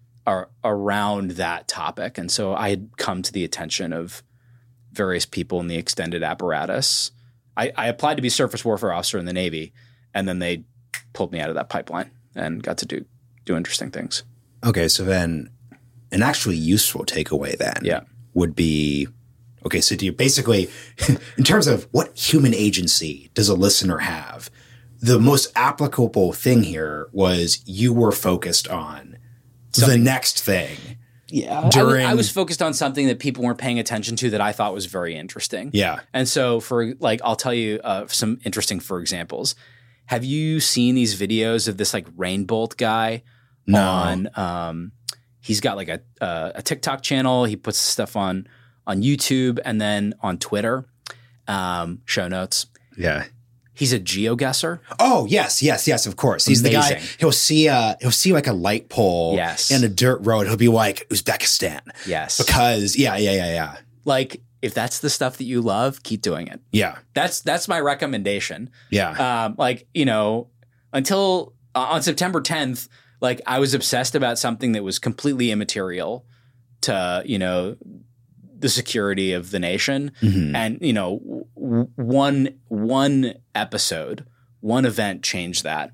around that topic. And so I had come to the attention of various people in the extended apparatus. I applied to be surface warfare officer in the Navy, and then they pulled me out of that pipeline and got to do interesting things. Okay, so then an actually useful takeaway then would be, okay, so do you basically, in terms of what human agency does a listener have, the most applicable thing here was you were focused on the next thing. Yeah. I was focused on something that people weren't paying attention to that I thought was very interesting. Yeah. And so I'll tell you some interesting for examples. Have you seen these videos of this like Rainbolt guy? No. He's got like a TikTok channel. He puts stuff on YouTube and then on Twitter. Show notes. Yeah. He's a geoguesser. Oh, yes, of course. He's amazing. The guy, he'll see like a light pole in a dirt road. He'll be like, Uzbekistan. Yes. Because, yeah. Like, if that's the stuff that you love, keep doing it. Yeah. That's my recommendation. Yeah. Until on September 10th, like I was obsessed about something that was completely immaterial to, the security of the nation. Mm-hmm. And, one episode, one event changed that.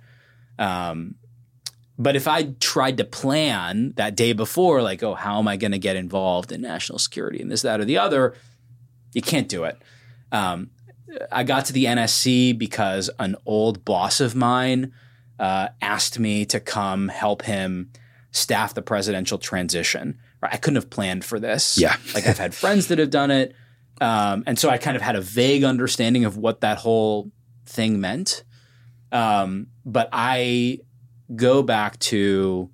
But if I tried to plan that day before, like, oh, how am I going to get involved in national security and this, that, or the other, you can't do it. I got to the NSC because an old boss of mine asked me to come help him staff the presidential transition. I couldn't have planned for this. Yeah. Like I've had friends that have done it. And so I kind of had a vague understanding of what that whole thing meant. But I go back to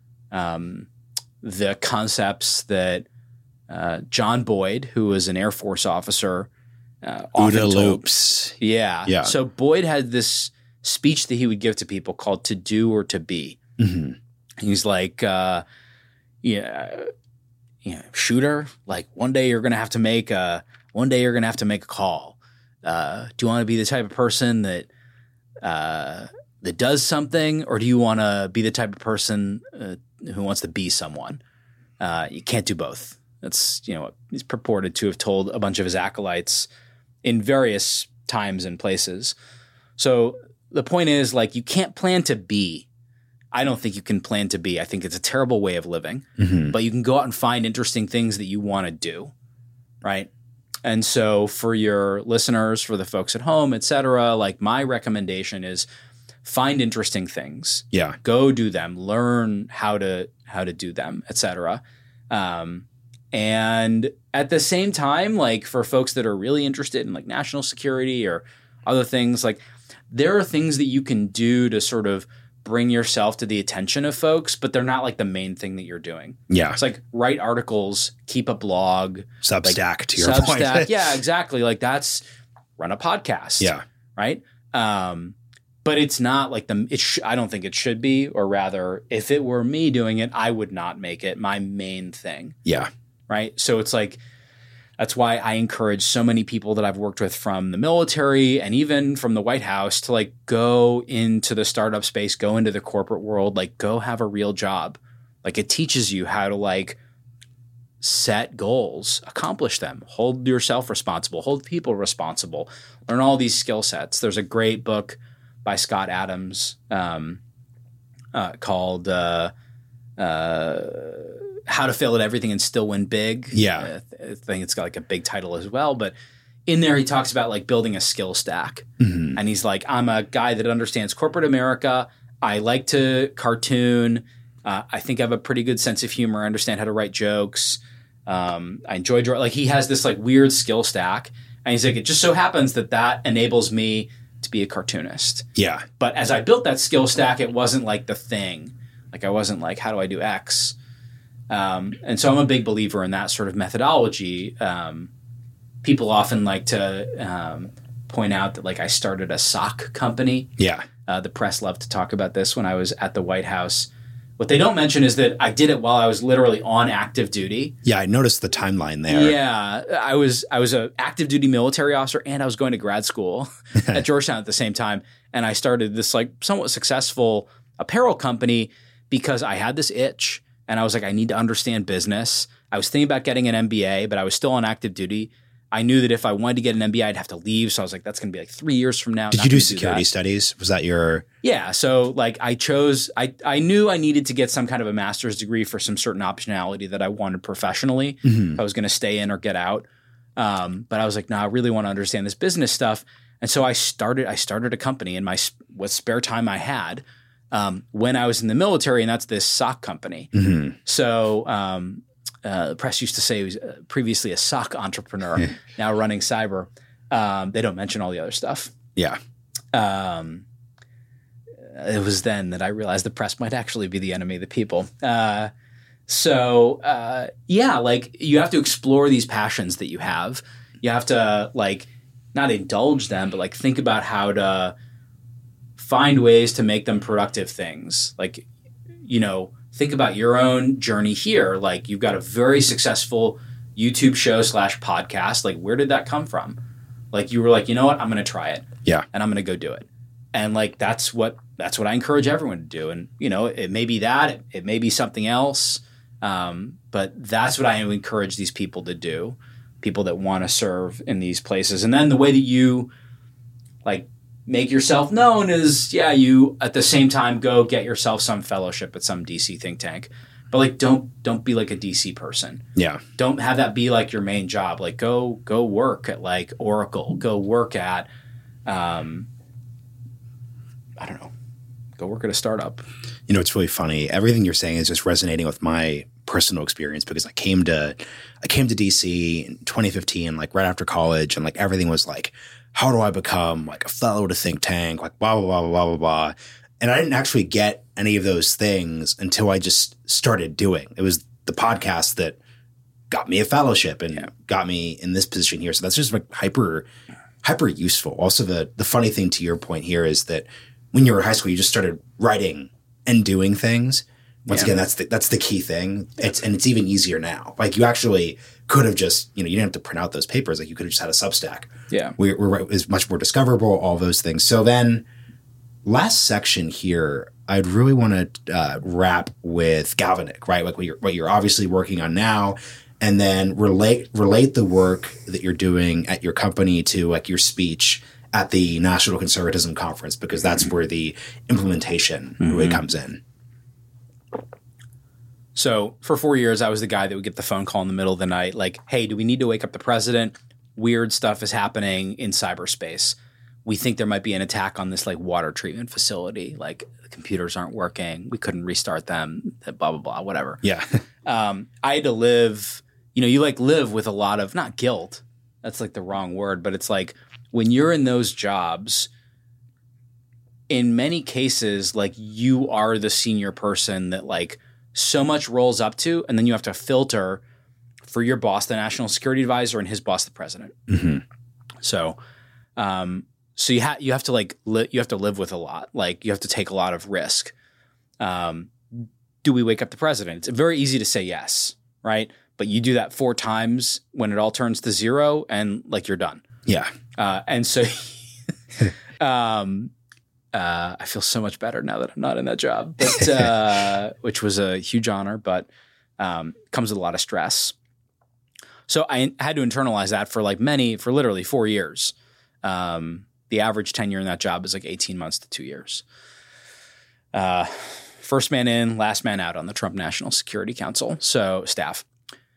the concepts that John Boyd, who was an Air Force officer, OODA loops. Yeah. So Boyd had this speech that he would give to people called "To Do or to Be." Mm-hmm. He's like, shooter, like one day you're going to have to make a call. Do you want to be the type of person that does something, or do you want to be the type of person who wants to be someone? You can't do both. That's, he's purported to have told a bunch of his acolytes in various times and places. So the point is, like, you can't plan to be. I don't think you can plan to be. I think it's a terrible way of living. Mm-hmm. But you can go out and find interesting things that you want to do, right? And so for your listeners, for the folks at home, et cetera, like my recommendation is find interesting things. Yeah. Go do them. Learn how to do them, et cetera. And at the same time, like for folks that are really interested in like national security or other things, like there are things that you can do to sort of bring yourself to the attention of folks, but they're not like the main thing that you're doing. Yeah. It's like write articles, keep a blog. Substack, like, to your point. Yeah, exactly. Like that's run a podcast. Yeah. Right? But it's not like I don't think it should be, or rather, if it were me doing it, I would not make it my main thing. Yeah. Right? So it's like, that's why I encourage so many people that I've worked with from the military and even from the White House to like go into the startup space, go into the corporate world, like go have a real job. Like it teaches you how to like set goals, accomplish them, hold yourself responsible, hold people responsible, learn all these skill sets. There's a great book by Scott Adams called How to Fail at Everything and Still Win Big. Yeah. I think it's got like a big title as well. But in there, he talks about like building a skill stack. Mm-hmm. And he's like, I'm a guy that understands corporate America. I like to cartoon. I think I have a pretty good sense of humor. I understand how to write jokes. I enjoy drawing. Like he has this like weird skill stack. And he's like, it just so happens that enables me to be a cartoonist. Yeah. But as I built that skill stack, it wasn't like the thing. Like I wasn't like, how do I do X? And so I'm a big believer in that sort of methodology. People often like to point out that like I started a sock company. Yeah. The press loved to talk about this when I was at the White House. What they don't mention is that I did it while I was literally on active duty. Yeah, I noticed the timeline there. Yeah, I was a active duty military officer, and I was going to grad school at Georgetown at the same time. And I started this like somewhat successful apparel company because I had this itch, and I was like, I need to understand business. I was thinking about getting an MBA, but I was still on active duty. I knew that if I wanted to get an MBA, I'd have to leave. So I was like, that's going to be like 3 years from now. Did you do security studies? Was that your? Yeah. So like I knew I needed to get some kind of a master's degree for some certain optionality that I wanted professionally. If I was going to stay in or get out. But I was like, no, I really want to understand this business stuff. And so I started a company in what spare time I had when I was in the military, and that's this sock company. So the press used to say he was previously a sock entrepreneur, now running cyber. They don't mention all the other stuff. Yeah. It was then that I realized the press might actually be the enemy of the people. So like you have to explore these passions that you have. You have to like not indulge them, but like think about how to find ways to make them productive things. Like, you know, think about your own journey here. Like you've got a very successful YouTube show / podcast. Like where did that come from? Like you were like, you know what? I'm going to try it. Yeah. And I'm going to go do it. And like, that's what I encourage everyone to do. And you know, it may be that, it may be something else. But that's what I encourage these people to do. People that want to serve in these places. And then the way that you like make yourself known is, you at the same time go get yourself some fellowship at some DC think tank. But like don't be like a DC person. Yeah. Don't have that be like your main job. Like go work at like Oracle. Go work at I don't know. Go work at a startup. You know, it's really funny. Everything you're saying is just resonating with my personal experience because I came to DC in 2015, like right after college, and like everything was like, how do I become like a fellow at a think tank? Like blah, blah, blah, blah, blah, blah. And I didn't actually get any of those things until I just started doing. It was the podcast that got me a fellowship and got me in this position here. So that's just like hyper useful. Also, the funny thing to your point here is that when you were in high school, you just started writing and doing things. Once again, that's the key thing. It's even easier now. Like you actually could have just, you didn't have to print out those papers. Like you could have just had a Substack. Yeah. It was much more discoverable, all those things. So then last section here, I'd really want to wrap with Galvanic, right? Like what you're obviously working on now, and then relate the work that you're doing at your company to like your speech at the National Conservatism Conference, because that's where the implementation really comes in. So for 4 years, I was the guy that would get the phone call in the middle of the night, like, hey, do we need to wake up the president? Weird stuff is happening in cyberspace. We think there might be an attack on this like water treatment facility. Like the computers aren't working. We couldn't restart them, blah, blah, blah, whatever. Yeah. I had to live, you like live with a lot of, not guilt. That's like the wrong word, but it's like when you're in those jobs, in many cases, like you are the senior person that like so much rolls up to, and then you have to filter for your boss, the national security advisor, and his boss, the president. So, so you have to like you have to live with a lot. Like you have to take a lot of risk. Do we wake up the president? It's very easy to say yes, right? But you do that 4 times when it all turns to 0, and like you're done. Yeah. And so, I feel so much better now that I'm not in that job, but, which was a huge honor, but comes with a lot of stress. So I had to internalize that for literally 4 years. The average tenure in that job is like 18 months to 2 years. First man in, last man out on the Trump National Security Council. So staff.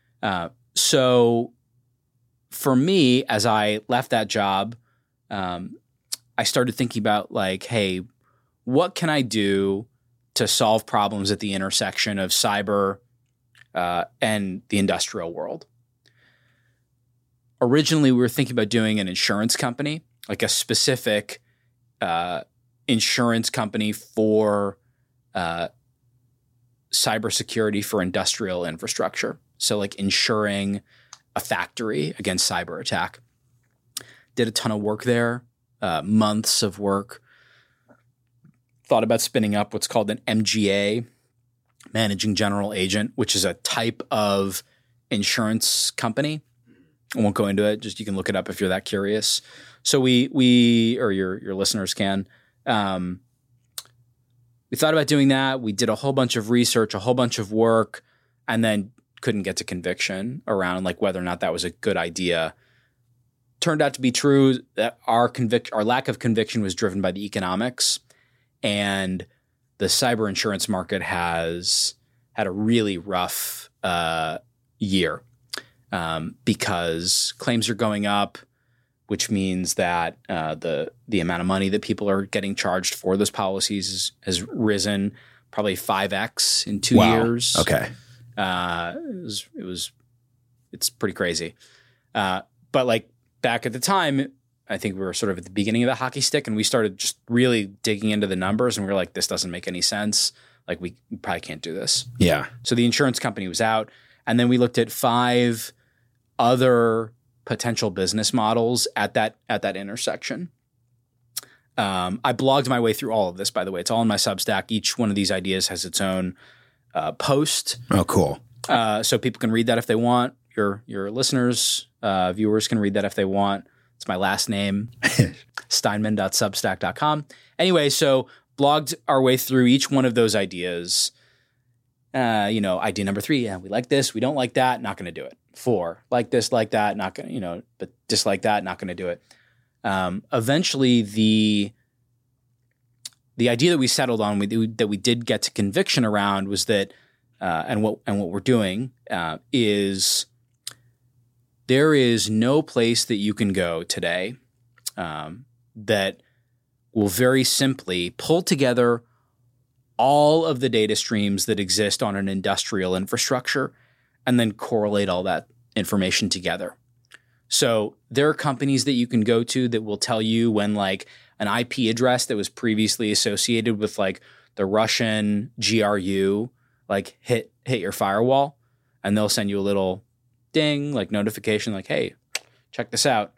So for me, as I left that job, I started thinking about like, hey, what can I do to solve problems at the intersection of cyber and the industrial world? originally we were thinking about doing an insurance company, like a specific insurance company for cybersecurity for industrial infrastructure. So like insuring a factory against cyber attack. Did a ton of work there, months of work. Thought about spinning up what's called an MGA, managing general agent, which is a type of insurance company. I won't go into it. Just you can look it up if you're that curious. So we or your listeners can. We thought about doing that. We did a whole bunch of research, a whole bunch of work, and then couldn't get to conviction around like whether or not that was a good idea. Turned out to be true that our lack of conviction was driven by the economics, and the cyber insurance market has had a really rough year because claims are going up, which means that the amount of money that people are getting charged for those policies has risen probably 5x in 2 years. Okay. It's pretty crazy. But like back at the time, I think we were sort of at the beginning of the hockey stick, and we started just really digging into the numbers, and we were like, this doesn't make any sense. Like we probably can't do this. Yeah. So the insurance company was out, and then we looked at 5 other potential business models at that intersection. I blogged my way through all of this, by the way. It's all in my Substack. Each one of these ideas has its own post. Oh, cool. So people can read that if they want. Your listeners, viewers can read that if they want. It's my last name, steinman.substack.com. Anyway, so blogged our way through each one of those ideas. Idea number 3, yeah, we like this, we don't like that, not going to do it. 4, like this, like that, not going to, but dislike that, not going to do it. Eventually, the idea that we settled on, that we did get to conviction around, was that, and what we're doing is there is no place that you can go today that will very simply pull together all of the data streams that exist on an industrial infrastructure and then correlate all that information together. So there are companies that you can go to that will tell you when like an IP address that was previously associated with like the Russian GRU like hit your firewall, and they'll send you a little ding, like notification, like, hey, check this out.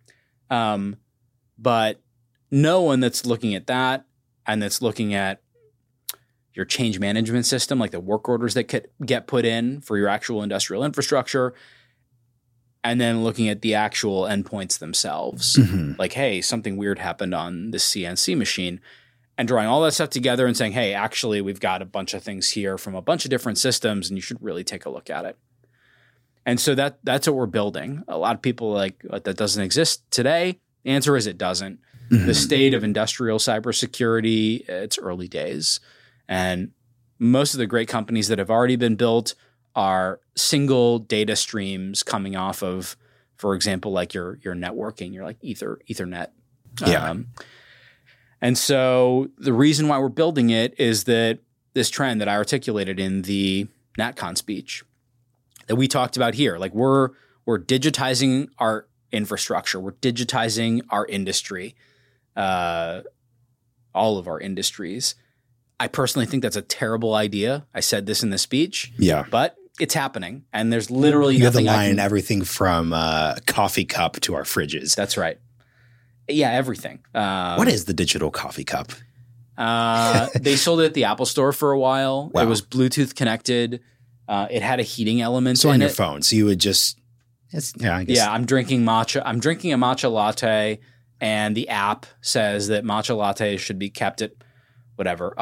But no one that's looking at that and that's looking at your change management system, like the work orders that get put in for your actual industrial infrastructure, and then looking at the actual endpoints themselves. Mm-hmm. Like, hey, something weird happened on this CNC machine, and drawing all that stuff together and saying, hey, actually, we've got a bunch of things here from a bunch of different systems, and you should really take a look at it. And so that's what we're building. A lot of people like, that doesn't exist today. The answer is it doesn't. Mm-hmm. The state of industrial cybersecurity, it's early days. And most of the great companies that have already been built are single data streams coming off of, for example, like your networking, your like Ethernet. Yeah. And so the reason why we're building it is that this trend that I articulated in the NatCon speech that we talked about here, like we're digitizing our infrastructure, we're digitizing our industry, all of our industries. I personally think that's a terrible idea. I said this in the speech. Yeah. But it's happening. And there's literally you have nothing the line, everything from coffee cup to our fridges. That's right. Yeah, everything. What is the digital coffee cup? They sold it at the Apple Store for a while. Wow. It was Bluetooth connected. It had a heating element so in on your it. phone. So you would just I guess. Yeah, I'm drinking matcha. I'm drinking a matcha latte, and the app says that matcha lattes should be kept at whatever,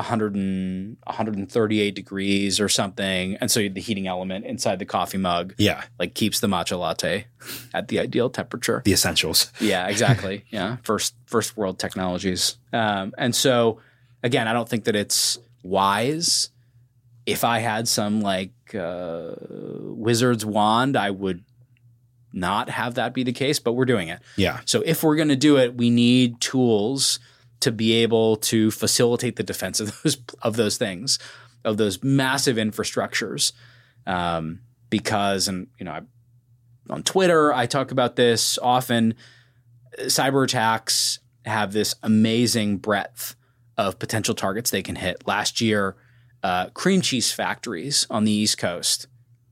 138 degrees or something. And so the heating element inside the coffee mug like keeps the matcha latte at the ideal temperature. The essentials. Yeah, exactly. Yeah. First world technologies. And so again, I don't think that it's wise. If I had some like wizard's wand, I would not have that be the case, but we're doing it. Yeah. So if we're going to do it, we need tools to be able to facilitate the defense of those things, of those massive infrastructures. Because, and on Twitter, I talk about this often. Cyber attacks have this amazing breadth of potential targets they can hit. Last year, cream cheese factories on the East Coast,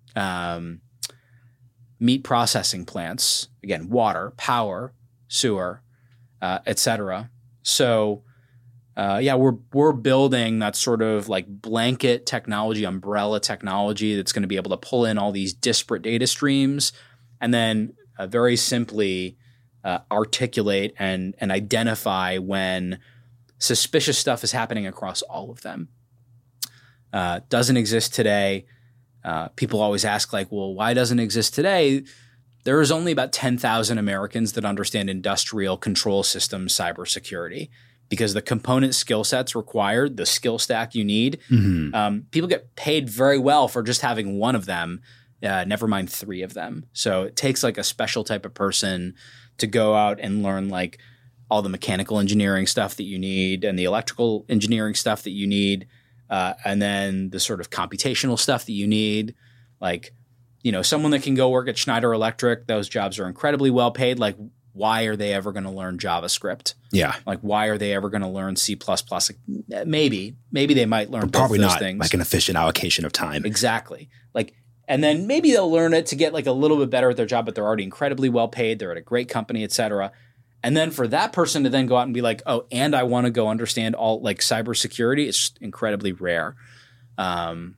meat processing plants, again, water, power, sewer, et cetera. So, we're building that sort of like blanket technology, umbrella technology that's going to be able to pull in all these disparate data streams and then very simply articulate and identify when suspicious stuff is happening across all of them. Doesn't exist today. People always ask like, well, why doesn't it exist today? There is only about 10,000 Americans that understand industrial control systems cybersecurity because the component skill sets required, the skill stack you need, people get paid very well for just having one of them, never mind 3 of them. So it takes like a special type of person to go out and learn like all the mechanical engineering stuff that you need and the electrical engineering stuff that you need. And then the sort of computational stuff that you need, like, you know, someone that can go work at Schneider Electric, those jobs are incredibly well paid. Like, why are they ever going to learn JavaScript? Yeah. Like, why are they ever going to learn C++? Like, maybe they might learn both probably those not things. Like an efficient allocation of time. Exactly. Like, and then maybe they'll learn it to get like a little bit better at their job, but they're already incredibly well paid. They're at a great company, et cetera. And then for that person to then go out and be like, oh, and I want to go understand all like cybersecurity, it's just incredibly rare. And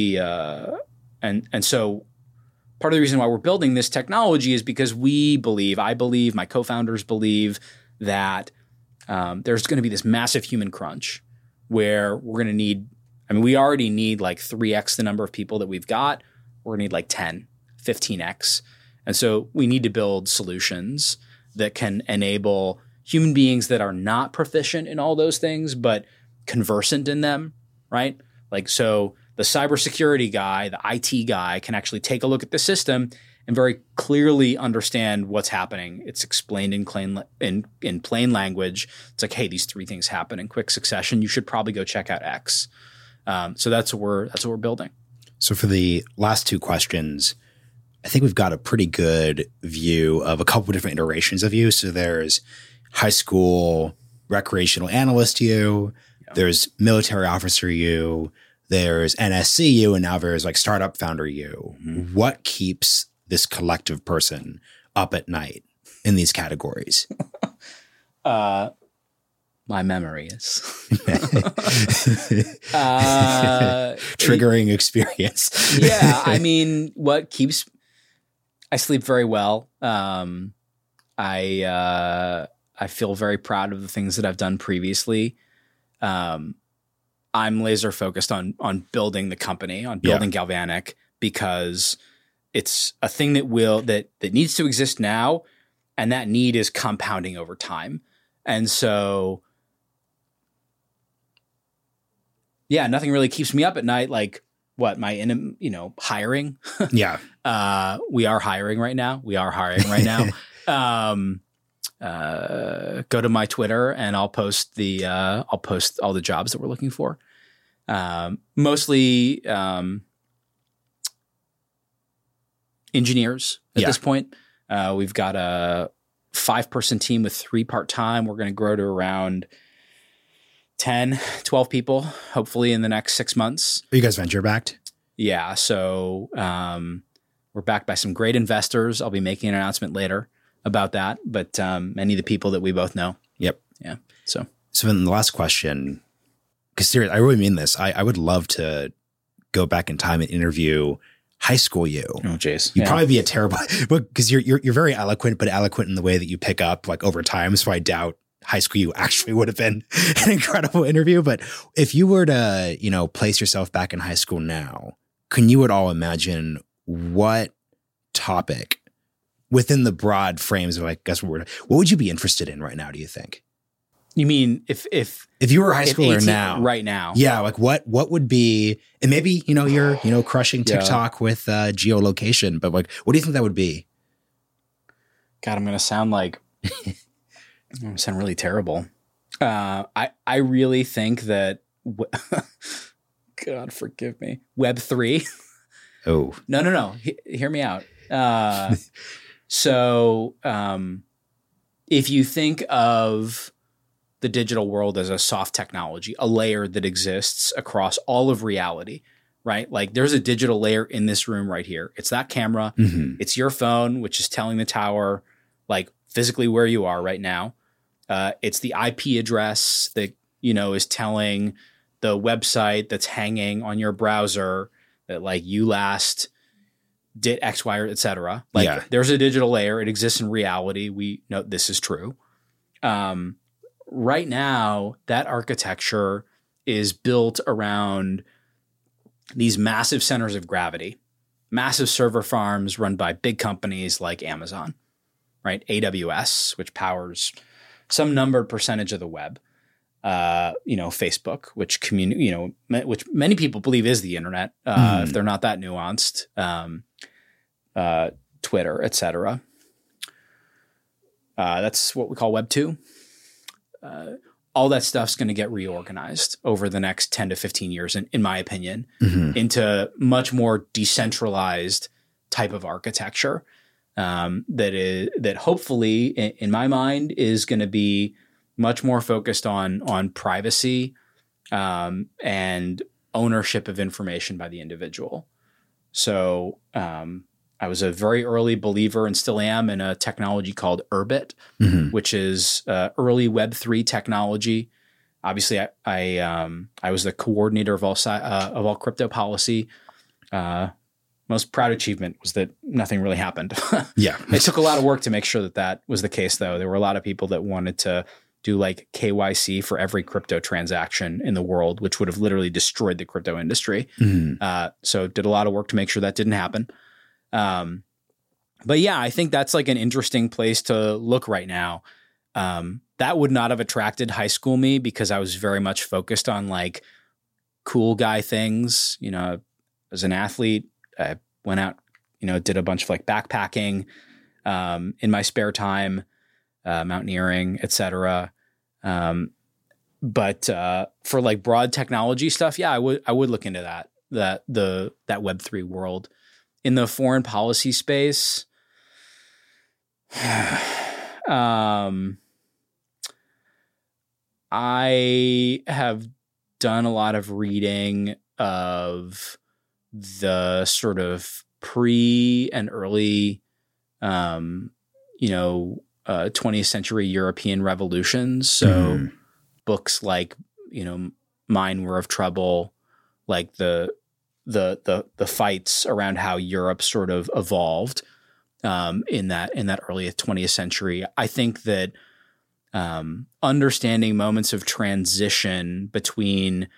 so part of the reason why we're building this technology is because I believe, my co-founders believe that there's going to be this massive human crunch where we're going to need, we already need like 3x the number of people that we've got. We're going to need like 10, 15x. And so we need to build solutions that can enable human beings that are not proficient in all those things, but conversant in them, right? Like, so the cybersecurity guy, the IT guy can actually take a look at the system and very clearly understand what's happening. It's explained in plain language. It's like, hey, these 3 things happen in quick succession. You should probably go check out X. So that's what we're building. So for the last 2 questions, I think we've got a pretty good view of a couple of different iterations of you. So there's high school recreational analyst you, there's military officer you, there's NSC you, and now there's like startup founder you. Mm-hmm. What keeps this collective person up at night in these categories? My memory is triggering experience. Yeah, what keeps I sleep very well. I feel very proud of the things that I've done previously. I'm laser focused on building the company, on building Galvanic, because it's a thing that needs to exist now, and that need is compounding over time. And so, yeah, nothing really keeps me up at night. Like what hiring. Yeah. We are hiring right now. Go to my Twitter and I'll post all the jobs that we're looking for. Mostly engineers at this point. We've got a 5-person team with 3 part-time. We're going to grow to around 10, 12 people, hopefully in the next 6 months. Are you guys venture backed? Yeah. So we're backed by some great investors. I'll be making an announcement later about that, but many of the people that we both know. Yep. Yeah. So then the last question, because seriously, I really mean this. I would love to go back in time and interview high school you. Oh, jeez. You'd probably be a terrible, because you're very eloquent, but eloquent in the way that you pick up like over time. So I doubt high school you actually would have been an incredible interview. But if you were to, place yourself back in high school now, can you at all imagine what topic within the broad frames of, I guess, what would you be interested in right now, do you think? You mean if you were a high schooler now, right now? Yeah. Like what would be, and maybe, you're, crushing TikTok with geolocation, but like, what do you think that would be? God, I'm going to sound really terrible. I really think that, God forgive me, Web3. Oh, no. Hear me out. So if you think of the digital world as a soft technology, a layer that exists across all of reality, right? Like there's a digital layer in this room right here. It's that camera. Mm-hmm. It's your phone, which is telling the tower like physically where you are right now. It's the IP address that, is telling the website that's hanging on your browser that like you last did X, Y, or et cetera. Like there's a digital layer. It exists in reality. We know this is true. Right now, that architecture is built around these massive centers of gravity, massive server farms run by big companies like Amazon, right? AWS, which powers some numbered percentage of the web. Facebook, which which many people believe is the internet, if they're not that nuanced. Twitter, et cetera. That's what we call Web 2. All that stuff's going to get reorganized over the next 10 to 15 years, in my opinion, into much more decentralized type of architecture that hopefully, in my mind, is going to be much more focused on privacy and ownership of information by the individual. So I was a very early believer and still am in a technology called Urbit, which is early Web3 technology. Obviously, I was the coordinator of all crypto policy. Most proud achievement was that nothing really happened. It took a lot of work to make sure that was the case, though. There were a lot of people that wanted to do like KYC for every crypto transaction in the world, which would have literally destroyed the crypto industry. So did a lot of work to make sure that didn't happen. But yeah, I think that's like an interesting place to look right now. That would not have attracted high school me because I was very much focused on like cool guy things. As an athlete, I went out, did a bunch of like backpacking, in my spare time, mountaineering, et cetera. But for like broad technology stuff, I would look into that Web3 world. In the foreign policy space, I have done a lot of reading of the sort of pre and early, 20th century European revolutions. So books like, Mine Were of Trouble, like the fights around how Europe sort of evolved in that early 20th century. I think that understanding moments of transition between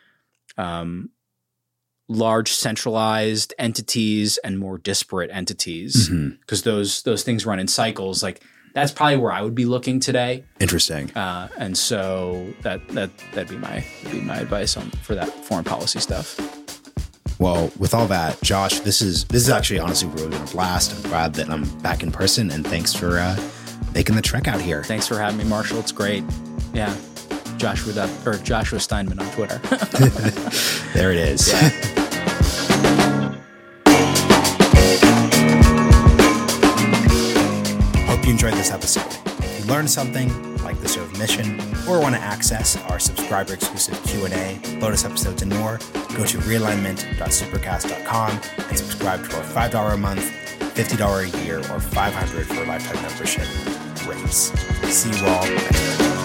large centralized entities and more disparate entities, because those things run in cycles, like that's probably where I would be looking today. Interesting. And so that'd be my advice for that foreign policy stuff. Well, with all that, Josh, this is actually honestly really been a blast. I'm glad that I'm back in person, and thanks for making the trek out here. Thanks for having me, Marshall. It's great. Yeah. Joshua Steinman on Twitter. There it is. Yeah. Hope you enjoyed this episode. If you learned something, like the Serve mission, or want to access our subscriber-exclusive Q&A, bonus episodes, and more, go to realignment.supercast.com and subscribe to our $5 a month, $50 a year, or $500 for a lifetime membership rates. See you all next time.